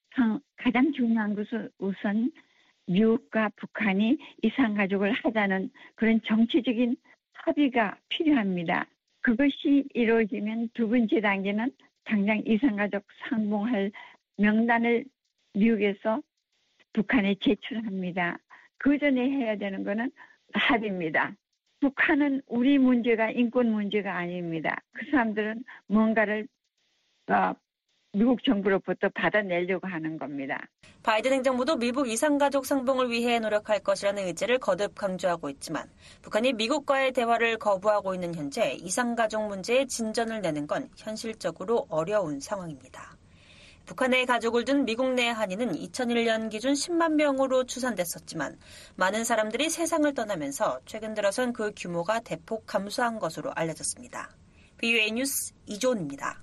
가장 중요한 것은 우선 미국과 북한이 이산가족을 하자는 그런 정치적인 합의가 필요합니다. 그것이 이루어지면 두 번째 단계는 당장 이산가족 상봉할 명단을 미국에서 북한에 제출합니다. 그 전에 해야 되는 거는 합의입니다. 북한은 우리 문제가 인권 문제가 아닙니다. 그 사람들은 뭔가를 미국 정부로부터 받아내려고 하는 겁니다. 바이든 행정부도 미북 이산가족 상봉을 위해 노력할 것이라는 의지를 거듭 강조하고 있지만 북한이 미국과의 대화를 거부하고 있는 현재 이산가족 문제에 진전을 내는 건 현실적으로 어려운 상황입니다. 북한에 가족을 둔 미국 내 한인은 2001년 기준 10만 명으로 추산됐었지만 많은 사람들이 세상을 떠나면서 최근 들어선 그 규모가 대폭 감소한 것으로 알려졌습니다. VOA 뉴스 이조은입니다.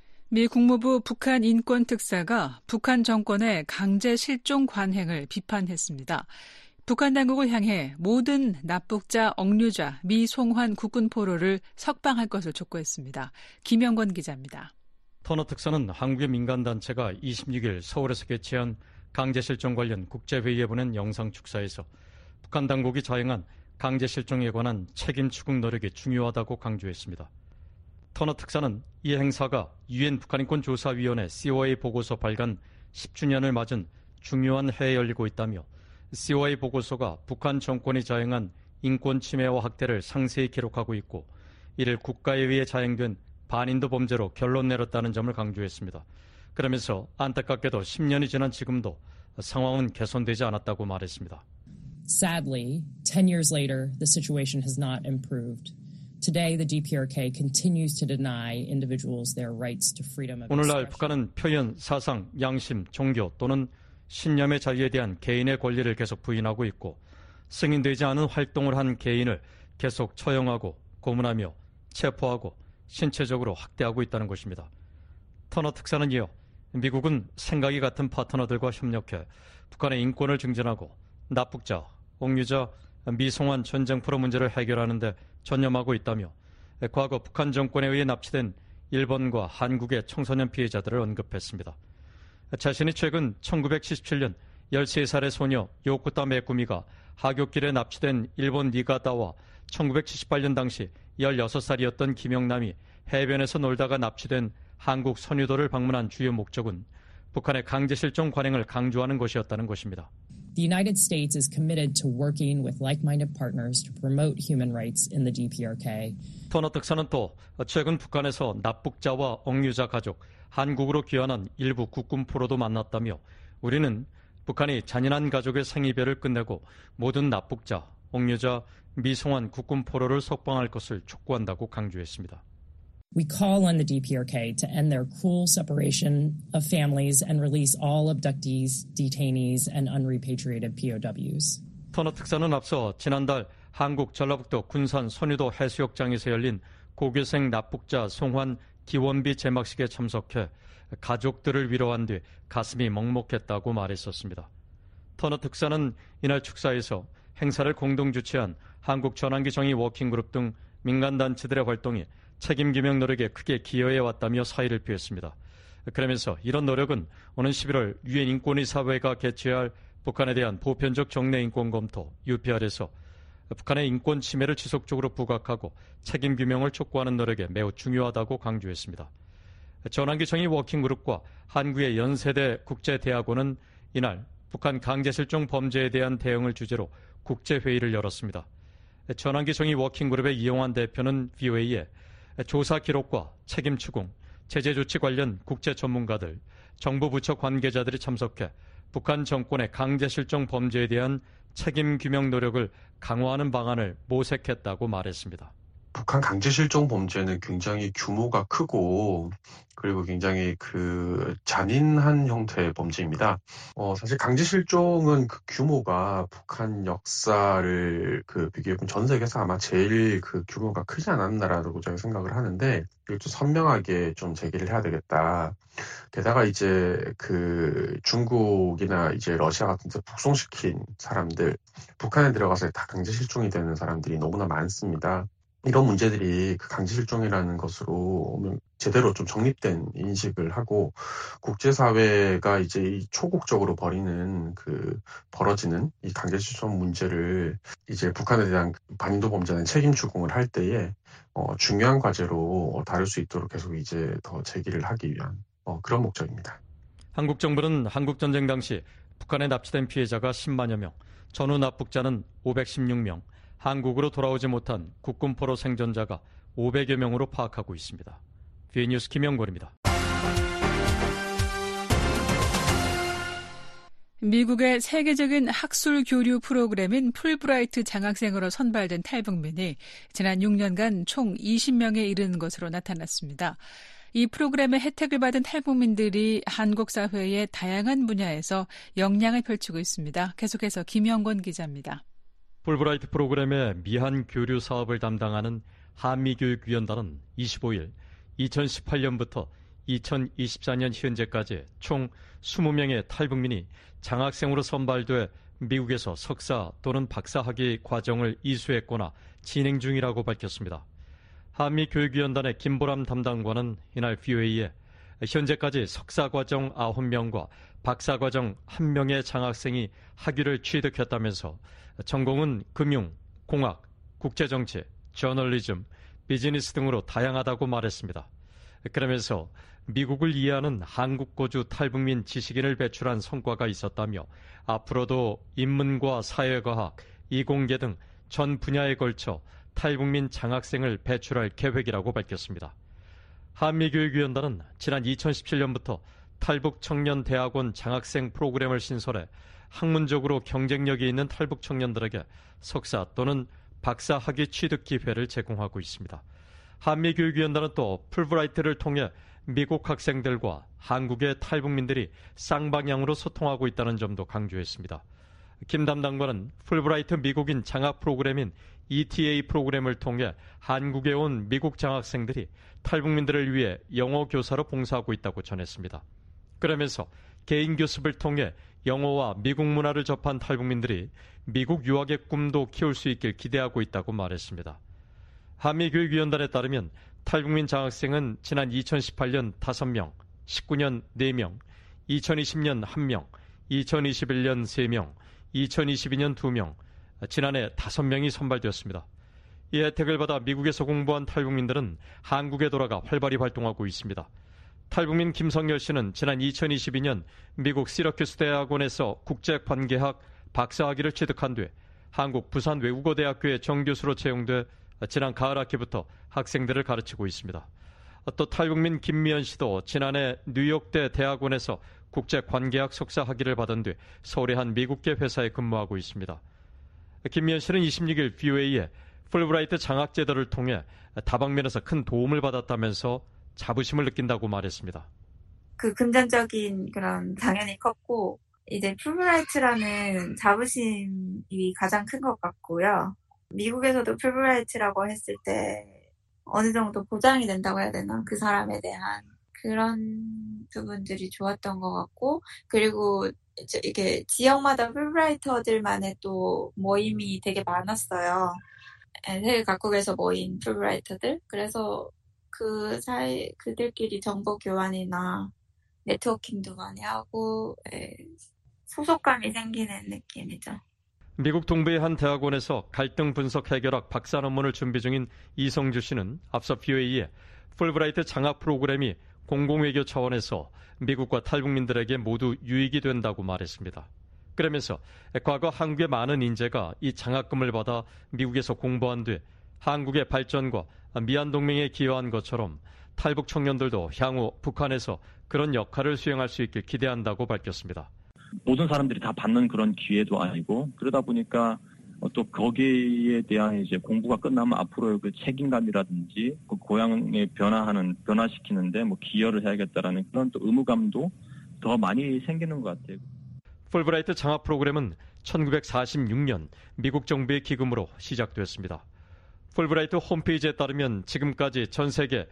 미 국무부 북한 인권특사가 북한 정권의 강제 실종 관행을 비판했습니다. 북한 당국을 향해 모든 납북자, 억류자, 미송환 국군 포로를 석방할 것을 촉구했습니다. 김영건 기자입니다. 터너 특사는 한국의 민간단체가 26일 서울에서 개최한 강제실종 관련 국제회의에 보낸 영상축사에서 북한 당국이 자행한 강제실종에 관한 책임 추궁 노력이 중요하다고 강조했습니다. 터너 특사는 이 행사가 유엔 북한인권조사위원회 COA 보고서 발간 10주년을 맞은 중요한 해에 열리고 있다며 COA 보고서가 북한 정권이 자행한 인권 침해와 학대를 상세히 기록하고 있고 이를 국가에 의해 자행된 반인도 범죄로 결론 내렸다는 점을 강조했습니다. 그러면서 안타깝게도 10년이 지난 지금도 상황은 개선되지 않았다고 말했습니다. Sadly, 10 years later, the situation has not improved. Today, the DPRK continues to deny individuals their rights to freedom of expression. 오늘날 북한은 표현, 사상, 양심, 종교 또는 신념의 자유에 대한 개인의 권리를 계속 부인하고 있고 승인되지 않은 활동을 한 개인을 계속 처형하고 고문하며 체포하고 신체적으로 학대하고 있다는 것입니다. 터너 특사는 이어 미국은 생각이 같은 파트너들과 협력해 북한의 인권을 증진하고 납북자, 억류자, 미송환 전쟁 포로 문제를 해결하는 데 전념하고 있다며 과거 북한 정권에 의해 납치된 일본과 한국의 청소년 피해자들을 언급했습니다. 자신이 최근 1977년 13살의 소녀 요코타 메구미가 하굣길에 납치된 일본 니가다와 1978년 당시 16살이었던 김영남이 해변에서 놀다가 납치된 한국 선유도를 방문한 주요 목적은 북한의 강제실종 관행을 강조하는 것이었다는 것입니다. The United States is committed to working with like-minded partners to promote human rights in the DPRK. 터너 특사는 또 최근 북한에서 납북자와 억류자 가족, 한국으로 귀환한 일부 국군 포로도 만났다며 우리는 북한이 잔인한 가족의 생이별을 끝내고 모든 납북자, 억류자, 미송환 국군 포로를 석방할 것을 촉구한다고 강조했습니다. We call on the DPRK to end their cruel separation of families and release all abductees, detainees, and unrepatriated POWs. 터너 특사는 앞서 지난달 한국 전라북도 군산 선유도 해수욕장에서 열린 고교생 납북자 송환 기원비 제막식에 참석해 가족들을 위로한 뒤 가슴이 먹먹했다고 말했었습니다. 터너 특사는 이날 축사에서 행사를 공동 주최한 한국 전환기 정의 워킹그룹 등 민간단체들의 활동이 책임규명 노력에 크게 기여해왔다며 사의를 표했습니다. 그러면서 이런 노력은 오는 11월 유엔 인권의사회가 개최할 북한에 대한 보편적 정례 인권 검토 UPR에서 북한의 인권 침해를 지속적으로 부각하고 책임규명을 촉구하는 노력에 매우 중요하다고 강조했습니다. 전환기 정의 워킹그룹과 한국의 연세대 국제대학원은 이날 북한 강제실종 범죄에 대한 대응을 주제로 국제회의를 열었습니다. 전환기 정의 워킹그룹의 이용환 대표는 VOA에 조사 기록과 책임 추궁, 제재 조치 관련 국제 전문가들, 정부 부처 관계자들이 참석해 북한 정권의 강제실종 범죄에 대한 책임 규명 노력을 강화하는 방안을 모색했다고 말했습니다. 북한 강제실종 범죄는 굉장히 규모가 크고 그리고 굉장히 잔인한 형태의 범죄입니다. 사실 강제실종은 그 규모가 북한 역사를 비교해보면 전 세계에서 아마 제일 규모가 크지 않았나라고 제가 생각을 하는데 이걸 좀 선명하게 좀 제기를 해야 되겠다. 게다가 이제 중국이나 이제 러시아 같은 데 북송시킨 사람들, 북한에 들어가서 다 강제실종이 되는 사람들이 너무나 많습니다. 이런 문제들이 강제실종이라는 것으로 제대로 좀 정립된 인식을 하고 국제사회가 이제 초국적으로 벌어지는 이 강제실종 문제를 이제 북한에 대한 반인도 범죄는 책임 추궁을 할 때에 중요한 과제로 다룰 수 있도록 계속 이제 더 제기를 하기 위한 그런 목적입니다. 한국 정부는 한국전쟁 당시 북한에 납치된 피해자가 10만여 명, 전후 납북자는 516명, 한국으로 돌아오지 못한 국군포로 생존자가 500여 명으로 파악하고 있습니다. VOA 뉴스 김영권입니다. 미국의 세계적인 학술 교류 프로그램인 풀브라이트 장학생으로 선발된 탈북민이 지난 6년간 총 20명에 이르는 것으로 나타났습니다. 이 프로그램의 혜택을 받은 탈북민들이 한국 사회의 다양한 분야에서 역량을 펼치고 있습니다. 계속해서 김영권 기자입니다. 풀브라이트 프로그램의 미한 교류 사업을 담당하는 한미교육위원단은 25일 2018년부터 2024년 현재까지 총 20명의 탈북민이 장학생으로 선발돼 미국에서 석사 또는 박사학위 과정을 이수했거나 진행 중이라고 밝혔습니다. 한미교육위원단의 김보람 담당관은 이날 VOA에 현재까지 석사과정 9명과 박사과정 1명의 장학생이 학위를 취득했다면서 전공은 금융, 공학, 국제정치, 저널리즘, 비즈니스 등으로 다양하다고 말했습니다. 그러면서 미국을 이해하는 한국거주 탈북민 지식인을 배출한 성과가 있었다며 앞으로도 인문과 사회과학, 이공계 등 전 분야에 걸쳐 탈북민 장학생을 배출할 계획이라고 밝혔습니다. 한미교육위원단은 지난 2017년부터 탈북 청년 대학원 장학생 프로그램을 신설해 학문적으로 경쟁력이 있는 탈북 청년들에게 석사 또는 박사 학위 취득 기회를 제공하고 있습니다. 한미교육위원단은 또 풀브라이트를 통해 미국 학생들과 한국의 탈북민들이 쌍방향으로 소통하고 있다는 점도 강조했습니다. 김 담당관은 풀브라이트 미국인 장학 프로그램인 ETA 프로그램을 통해 한국에 온 미국 장학생들이 탈북민들을 위해 영어 교사로 봉사하고 있다고 전했습니다. 그러면서 개인 교습을 통해 영어와 미국 문화를 접한 탈북민들이 미국 유학의 꿈도 키울 수 있길 기대하고 있다고 말했습니다. 한미교육위원단에 따르면 탈북민 장학생은 지난 2018년 5명, 19년 4명, 2020년 1명, 2021년 3명, 2022년 2명, 지난해 5명이 선발되었습니다. 이 혜택을 받아 미국에서 공부한 탈북민들은 한국에 돌아가 활발히 활동하고 있습니다. 탈북민 김성열 씨는 지난 2022년 미국 시러큐스 대학원에서 국제관계학 박사학위를 취득한 뒤 한국 부산외국어대학교의 정교수로 채용돼 지난 가을 학기부터 학생들을 가르치고 있습니다. 또 탈북민 김미연 씨도 지난해 뉴욕대 대학원에서 국제관계학 석사 학위를 받은 뒤 서울의 한 미국계 회사에 근무하고 있습니다. 김미연 씨는 26일 VOA에 풀브라이트 장학 제도를 통해 다방면에서 큰 도움을 받았다면서 자부심을 느낀다고 말했습니다. 그 금전적인 그런 당연히 컸고 이제 풀브라이트라는 자부심이 가장 큰 것 같고요. 미국에서도 풀브라이트라고 했을 때 어느 정도 보장이 된다고 해야 되나? 그 사람에 대한 그런 부분들이 좋았던 것 같고, 그리고 이게 지역마다 풀브라이터들만의 또 모임이 되게 많았어요. 세계 각국에서 모인 풀브라이터들. 그래서 그 사이 그들끼리 정보 교환이나 네트워킹도 많이 하고 소속감이 생기는 느낌이죠. 미국 동부의 한 대학원에서 갈등 분석 해결학 박사 논문을 준비 중인 이성주 씨는 앞서 VOA에 풀브라이트 장학 프로그램이 공공외교 차원에서 미국과 탈북민들에게 모두 유익이 된다고 말했습니다. 그러면서 과거 한국의 많은 인재가 이 장학금을 받아 미국에서 공부한 뒤 한국의 발전과 미얀 동맹에 기여한 것처럼 탈북 청년들도 향후 북한에서 그런 역할을 수행할 수 있길 기대한다고 밝혔습니다. 모든 사람들이 다 받는 그런 기회도 아니고 그러다 보니까 또 거기에 대한 이제 공부가 끝나면 앞으로 그 책임감이라든지 그 고향에 변화시키는데 뭐 기여를 해야겠다라는 그런 또 의무감도 더 많이 생기는 것 같아요. 풀브라이트 장학 프로그램은 1946년 미국 정부의 기금으로 시작됐습니다. 풀브라이트 홈페이지에 따르면 지금까지 전 세계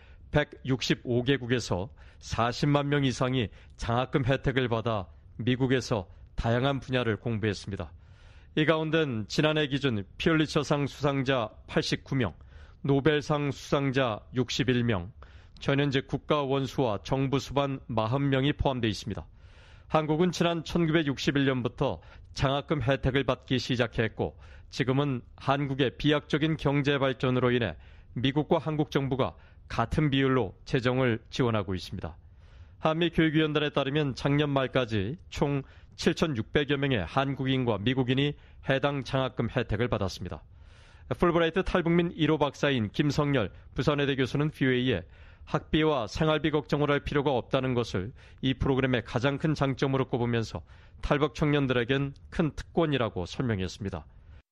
165개국에서 40만 명 이상이 장학금 혜택을 받아 미국에서 다양한 분야를 공부했습니다. 이 가운데는 지난해 기준 퓰리처상 수상자 89명, 노벨상 수상자 61명, 전현직 국가 원수와 정부 수반 40명이 포함되어 있습니다. 한국은 지난 1961년부터 장학금 혜택을 받기 시작했고 지금은 한국의 비약적인 경제 발전으로 인해 미국과 한국 정부가 같은 비율로 재정을 지원하고 있습니다. 한미교육위원단에 따르면 작년 말까지 총 7,600여 명의 한국인과 미국인이 해당 장학금 혜택을 받았습니다. 풀브라이트 탈북민 1호 박사인 김성열 부산의대 교수는 VOA에 학비와 생활비 걱정을 할 필요가 없다는 것을 이 프로그램의 가장 큰 장점으로 꼽으면서 탈북 청년들에겐 큰 특권이라고 설명했습니다.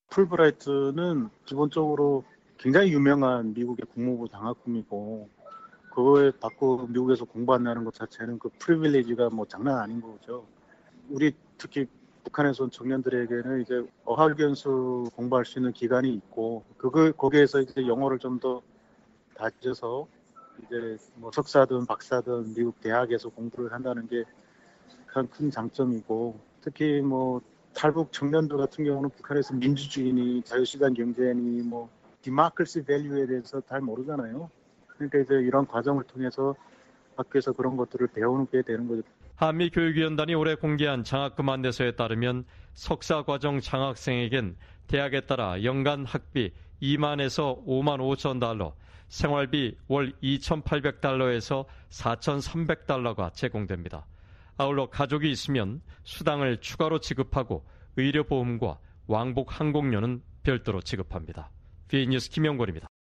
풀브라이트는 기본적으로 굉장히 유명한 미국의 국무부 장학금이고 그거에 받고 미국에서 공부한다는 것 자체는 그 프리빌리지가 뭐 장난 아닌 거죠. 우리 특히 북한에서 온 청년들에게는 이제 어학연수 공부할 수 있는 기간이 있고 거기에서 이제 영어를 좀 더 다져서 이제 뭐 석사든 박사든 미국 대학에서 공부를 한다는 게 가장 큰 장점이고 특히 뭐 탈북 청년들 같은 경우는 북한에서 민주주의니 자유시장 경제니 뭐 디마크리시 밸류에 대해서 잘 모르잖아요. 그러니까 이제 이런 과정을 통해서 학교에서 그런 것들을 배우게 되는 거죠. 한미교육위원단이 올해 공개한 장학금 안내서에 따르면 석사과정 장학생에겐 대학에 따라 연간 학비 2만에서 5만 5천 달러, 생활비 월 2,800달러에서 4,300달러가 제공됩니다. 아울러 가족이 있으면 수당을 추가로 지급하고 의료보험과 왕복 항공료는 별도로 지급합니다. VN뉴스 김영권입니다.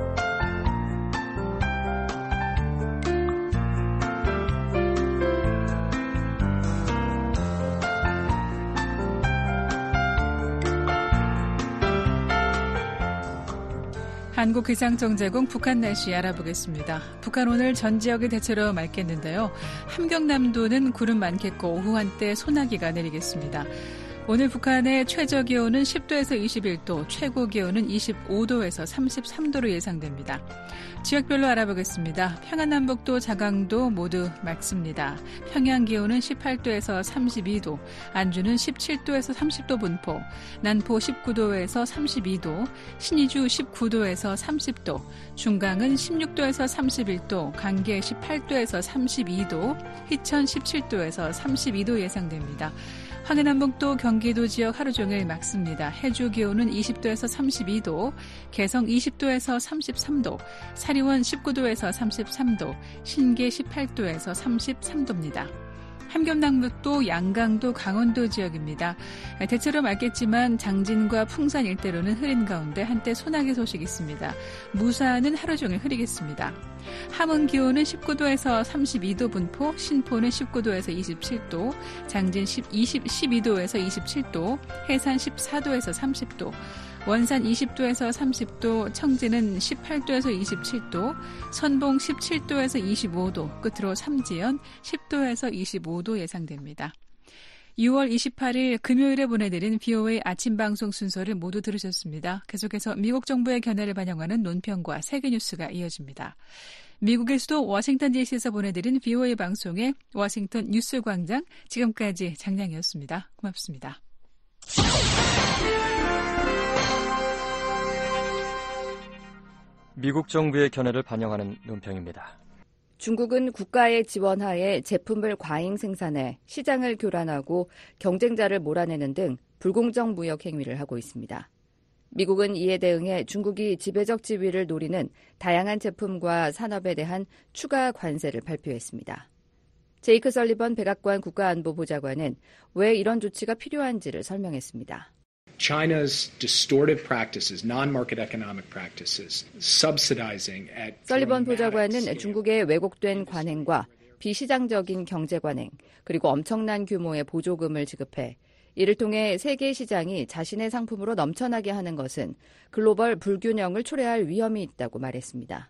한국기상청제공 북한 날씨 알아보겠습니다. 북한 오늘 전 지역이 대체로 맑겠는데요. 함경남도는 구름 많겠고 오후 한때 소나기가 내리겠습니다. 오늘 북한의 최저 기온은 10도에서 21도, 최고 기온은 25도에서 33도로 예상됩니다. 지역별로 알아보겠습니다. 평안남북도, 자강도 모두 맑습니다. 평양 기온은 18도에서 32도, 안주는 17도에서 30도 분포, 난포 19도에서 32도, 신의주 19도에서 30도, 중강은 16도에서 31도, 강계 18도에서 32도, 희천 17도에서 32도 예상됩니다. 황해남북도, 경기도 지역 하루 종일 맑습니다. 해주 기온은 20도에서 32도, 개성 20도에서 33도, 사리원 19도에서 33도, 신계 18도에서 33도입니다. 함경남북도, 양강도, 강원도 지역입니다. 대체로 맑겠지만 장진과 풍산 일대로는 흐린 가운데 한때 소나기 소식이 있습니다. 무사는 하루 종일 흐리겠습니다. 함흥 기온은 19도에서 32도 분포, 신포는 19도에서 27도, 장진 12도에서 27도, 해산 14도에서 30도, 원산 20도에서 30도, 청진은 18도에서 27도, 선봉 17도에서 25도, 끝으로 삼지연 10도에서 25도 예상됩니다. 6월 28일 금요일에 보내드린 VOA 아침 방송 순서를 모두 들으셨습니다. 계속해서 미국 정부의 견해를 반영하는 논평과 세계뉴스가 이어집니다. 미국의 수도 워싱턴 DC에서 보내드린 VOA 방송의 워싱턴 뉴스광장, 지금까지 장량이었습니다. 고맙습니다. 미국 정부의 견해를 반영하는 논평입니다. 중국은 국가의 지원하에 제품을 과잉 생산해 시장을 교란하고 경쟁자를 몰아내는 등 불공정 무역 행위를 하고 있습니다. 미국은 이에 대응해 중국이 지배적 지위를 노리는 다양한 제품과 산업에 대한 추가 관세를 발표했습니다. 제이크 설리번 백악관 국가안보보좌관은 왜 이런 조치가 필요한지를 설명했습니다. China's distortive practices, non-market economic practices, subsidizing at 설리번 보좌관은 중국의 왜곡된 관행과 비시장적인 경제 관행, 그리고 엄청난 규모의 보조금을 지급해 이를 통해 세계 시장이 자신의 상품으로 넘쳐나게 하는 것은 글로벌 불균형을 초래할 위험이 있다고 말했습니다.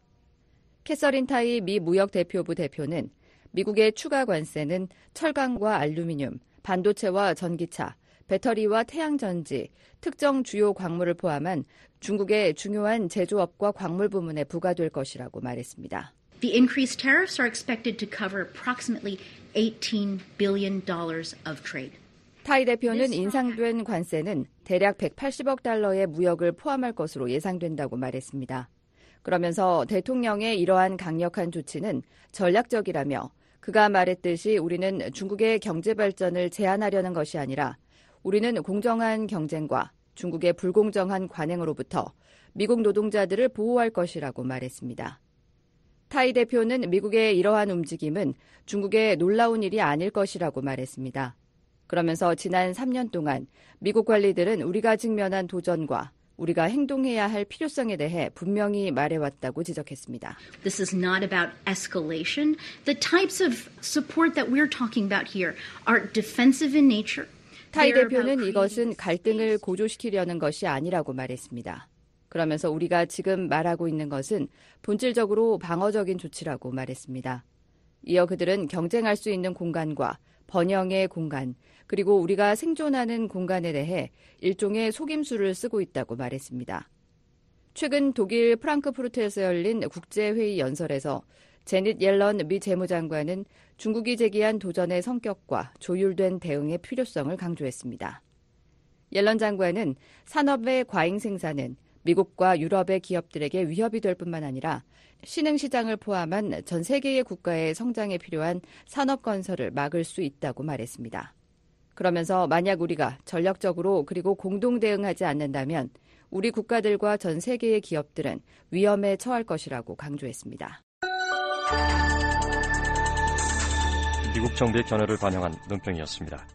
캐서린 타이 미 무역대표부 대표는 미국의 추가 관세는 철강과 알루미늄, 반도체와 전기차, 배터리와 태양전지, 특정 주요 광물을 포함한 중국의 중요한 제조업과 광물 부문에 부과될 것이라고 말했습니다. The increased tariffs are expected to cover approximately $18 billion of trade. 타이 대표는 인상된 관세는 대략 180억 달러의 무역을 포함할 것으로 예상된다고 말했습니다. 그러면서 대통령의 이러한 강력한 조치는 전략적이라며 그가 말했듯이 우리는 중국의 경제 발전을 제한하려는 것이 아니라 우리는 공정한 경쟁과 중국의 불공정한 관행으로부터 미국 노동자들을 보호할 것이라고 말했습니다. 타이 대표는 미국의 이러한 움직임은 중국의 놀라운 일이 아닐 것이라고 말했습니다. 그러면서 지난 3년 동안 미국 관리들은 우리가 직면한 도전과 우리가 행동해야 할 필요성에 대해 분명히 말해왔다고 지적했습니다. This is not about escalation. The types of support that we're talking about here are defensive in nature. 타이 대표는 이것은 갈등을 고조시키려는 것이 아니라고 말했습니다. 그러면서 우리가 지금 말하고 있는 것은 본질적으로 방어적인 조치라고 말했습니다. 이어 그들은 경쟁할 수 있는 공간과 번영의 공간, 그리고 우리가 생존하는 공간에 대해 일종의 속임수를 쓰고 있다고 말했습니다. 최근 독일 프랑크푸르트에서 열린 국제회의 연설에서 제닛 옐런 미 재무장관은 중국이 제기한 도전의 성격과 조율된 대응의 필요성을 강조했습니다. 옐런 장관은 산업의 과잉 생산은 미국과 유럽의 기업들에게 위협이 될 뿐만 아니라 신흥시장을 포함한 전 세계의 국가의 성장에 필요한 산업 건설을 막을 수 있다고 말했습니다. 그러면서 만약 우리가 전략적으로 그리고 공동 대응하지 않는다면 우리 국가들과 전 세계의 기업들은 위험에 처할 것이라고 강조했습니다. 미국 정부의 견해를 반영한 논평이었습니다.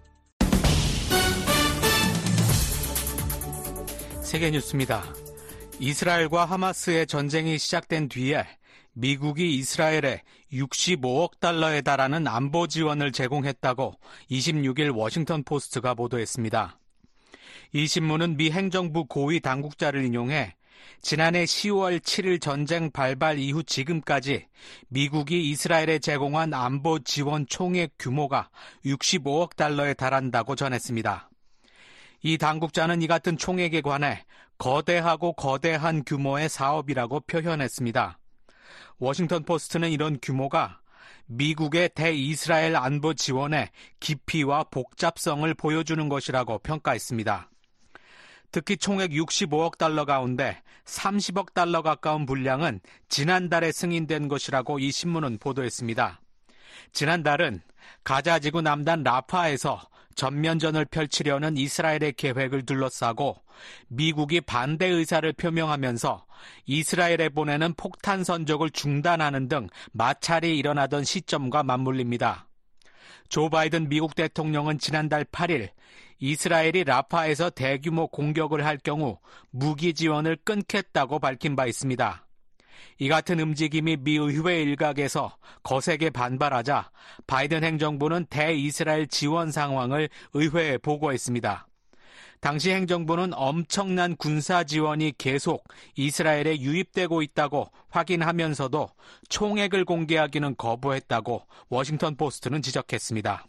세계뉴스입니다. 이스라엘과 하마스의 전쟁이 시작된 뒤에 미국이 이스라엘에 65억 달러에 달하는 안보 지원을 제공했다고 26일 워싱턴 포스트가 보도했습니다. 이 신문은 미 행정부 고위 당국자를 인용해 지난해 10월 7일 전쟁 발발 이후 지금까지 미국이 이스라엘에 제공한 안보 지원 총액 규모가 65억 달러에 달한다고 전했습니다. 이 당국자는 이 같은 총액에 관해 거대하고 거대한 규모의 사업이라고 표현했습니다. 워싱턴 포스트는 이런 규모가 미국의 대이스라엘 안보 지원의 깊이와 복잡성을 보여주는 것이라고 평가했습니다. 특히 총액 65억 달러 가운데 30억 달러 가까운 분량은 지난달에 승인된 것이라고 이 신문은 보도했습니다. 지난달은 가자지구 남단 라파에서 전면전을 펼치려는 이스라엘의 계획을 둘러싸고 미국이 반대 의사를 표명하면서 이스라엘에 보내는 폭탄 선적을 중단하는 등 마찰이 일어나던 시점과 맞물립니다. 조 바이든 미국 대통령은 지난달 8일 이스라엘이 라파에서 대규모 공격을 할 경우 무기 지원을 끊겠다고 밝힌 바 있습니다. 이 같은 움직임이 미 의회 일각에서 거세게 반발하자 바이든 행정부는 대이스라엘 지원 상황을 의회에 보고했습니다. 당시 행정부는 엄청난 군사 지원이 계속 이스라엘에 유입되고 있다고 확인하면서도 총액을 공개하기는 거부했다고 워싱턴 포스트는 지적했습니다.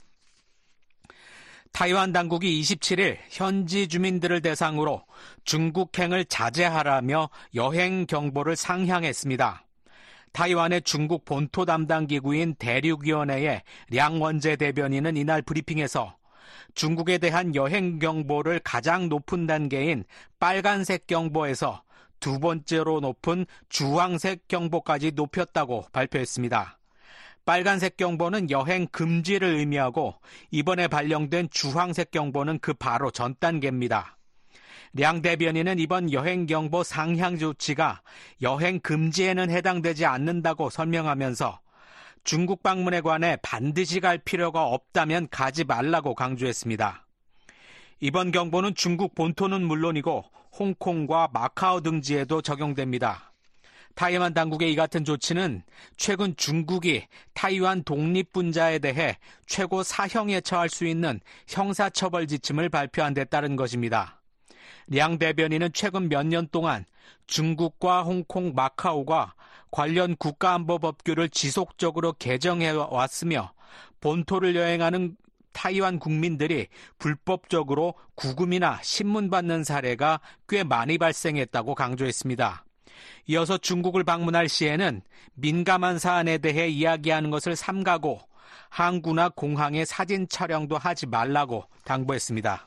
타이완 당국이 27일 현지 주민들을 대상으로 중국행을 자제하라며 여행 경보를 상향했습니다. 타이완의 중국 본토 담당 기구인 대륙위원회의 량원재 대변인은 이날 브리핑에서 중국에 대한 여행 경보를 가장 높은 단계인 빨간색 경보에서 두 번째로 높은 주황색 경보까지 높였다고 발표했습니다. 빨간색 경보는 여행 금지를 의미하고 이번에 발령된 주황색 경보는 그 바로 전 단계입니다. 량 대변인은 이번 여행 경보 상향 조치가 여행 금지에는 해당되지 않는다고 설명하면서 중국 방문에 관해 반드시 갈 필요가 없다면 가지 말라고 강조했습니다. 이번 경보는 중국 본토는 물론이고 홍콩과 마카오 등지에도 적용됩니다. 타이완 당국의 이 같은 조치는 최근 중국이 타이완 독립분자에 대해 최고 사형에 처할 수 있는 형사처벌 지침을 발표한 데 따른 것입니다. 량 대변인은 최근 몇 년 동안 중국과 홍콩, 마카오가 관련 국가안보법규를 지속적으로 개정해 왔으며 본토를 여행하는 타이완 국민들이 불법적으로 구금이나 신문받는 사례가 꽤 많이 발생했다고 강조했습니다. 이어서 중국을 방문할 시에는 민감한 사안에 대해 이야기하는 것을 삼가고 항구나 공항의 사진 촬영도 하지 말라고 당부했습니다.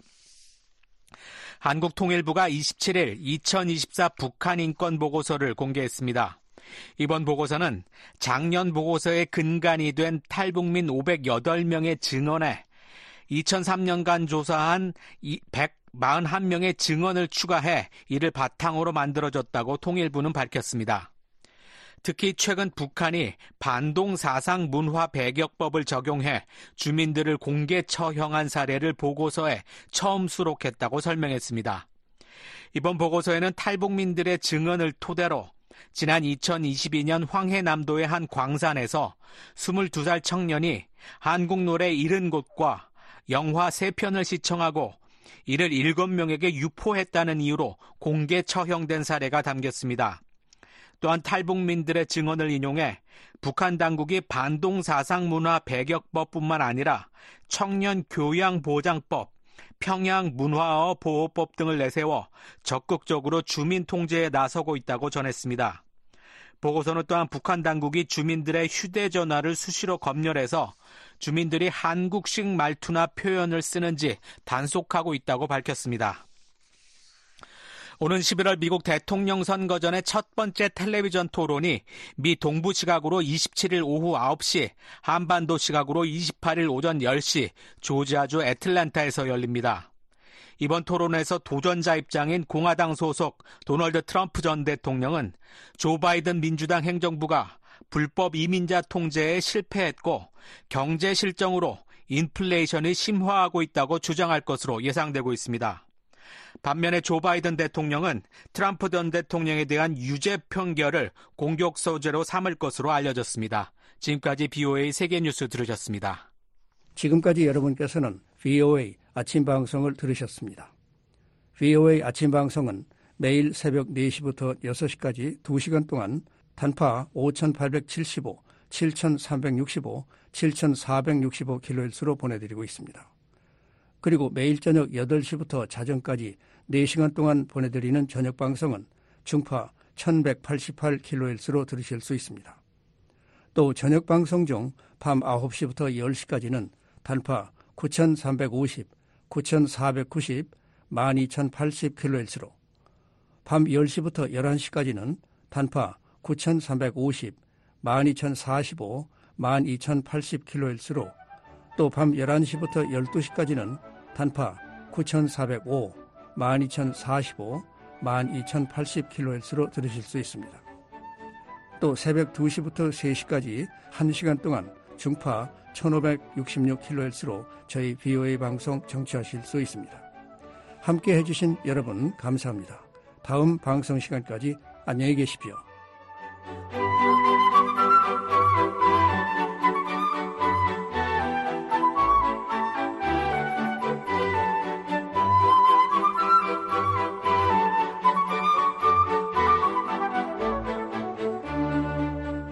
한국통일부가 27일 2024 북한 인권 보고서를 공개했습니다. 이번 보고서는 작년 보고서의 근간이 된 탈북민 508명의 증언에 2003년간 조사한 141명의 증언을 추가해 이를 바탕으로 만들어졌다고 통일부는 밝혔습니다. 특히 최근 북한이 반동 사상 문화 배격법을 적용해 주민들을 공개 처형한 사례를 보고서에 처음 수록했다고 설명했습니다. 이번 보고서에는 탈북민들의 증언을 토대로 지난 2022년 황해남도의 한 광산에서 22살 청년이 한국 노래 70곳과 영화 3편을 시청하고 이를 7명에게 유포했다는 이유로 공개 처형된 사례가 담겼습니다. 또한 탈북민들의 증언을 인용해 북한 당국이 반동사상문화 배격법뿐만 아니라 청년교양보장법, 평양문화어 보호법 등을 내세워 적극적으로 주민 통제에 나서고 있다고 전했습니다. 보고서는 또한 북한 당국이 주민들의 휴대전화를 수시로 검열해서 주민들이 한국식 말투나 표현을 쓰는지 단속하고 있다고 밝혔습니다. 오는 11월 미국 대통령 선거 전의 첫 번째 텔레비전 토론이 미 동부 시각으로 27일 오후 9시, 한반도 시각으로 28일 오전 10시 조지아주 애틀랜타에서 열립니다. 이번 토론에서 도전자 입장인 공화당 소속 도널드 트럼프 전 대통령은 조 바이든 민주당 행정부가 불법 이민자 통제에 실패했고 경제 실정으로 인플레이션이 심화하고 있다고 주장할 것으로 예상되고 있습니다. 반면에 조 바이든 대통령은 트럼프 전 대통령에 대한 유죄 판결을 공격 소재로 삼을 것으로 알려졌습니다. 지금까지 BOA 세계뉴스 들으셨습니다. 지금까지 여러분께서는 VOA 아침 방송을 들으셨습니다. VOA 아침 방송은 매일 새벽 4시부터 6시까지 2시간 동안 단파 5875, 7365, 7465kHz로 보내드리고 있습니다. 그리고 매일 저녁 8시부터 자정까지 4시간 동안 보내드리는 저녁 방송은 중파 1188kHz로 들으실 수 있습니다. 또 저녁 방송 중 밤 9시부터 10시까지는 단파 9350, 9490, 12080kHz로 밤 10시부터 11시까지는 단파 9350, 12045, 12080kHz로 또 밤 11시부터 12시까지는 단파 9405, 12045, 12080kHz로 들으실 수 있습니다. 또 새벽 2시부터 3시까지 1시간 동안 중파 1566kHz로 저희 BOA 방송 청취하실 수 있습니다. 함께 해주신 여러분 감사합니다. 다음 방송 시간까지 안녕히 계십시오.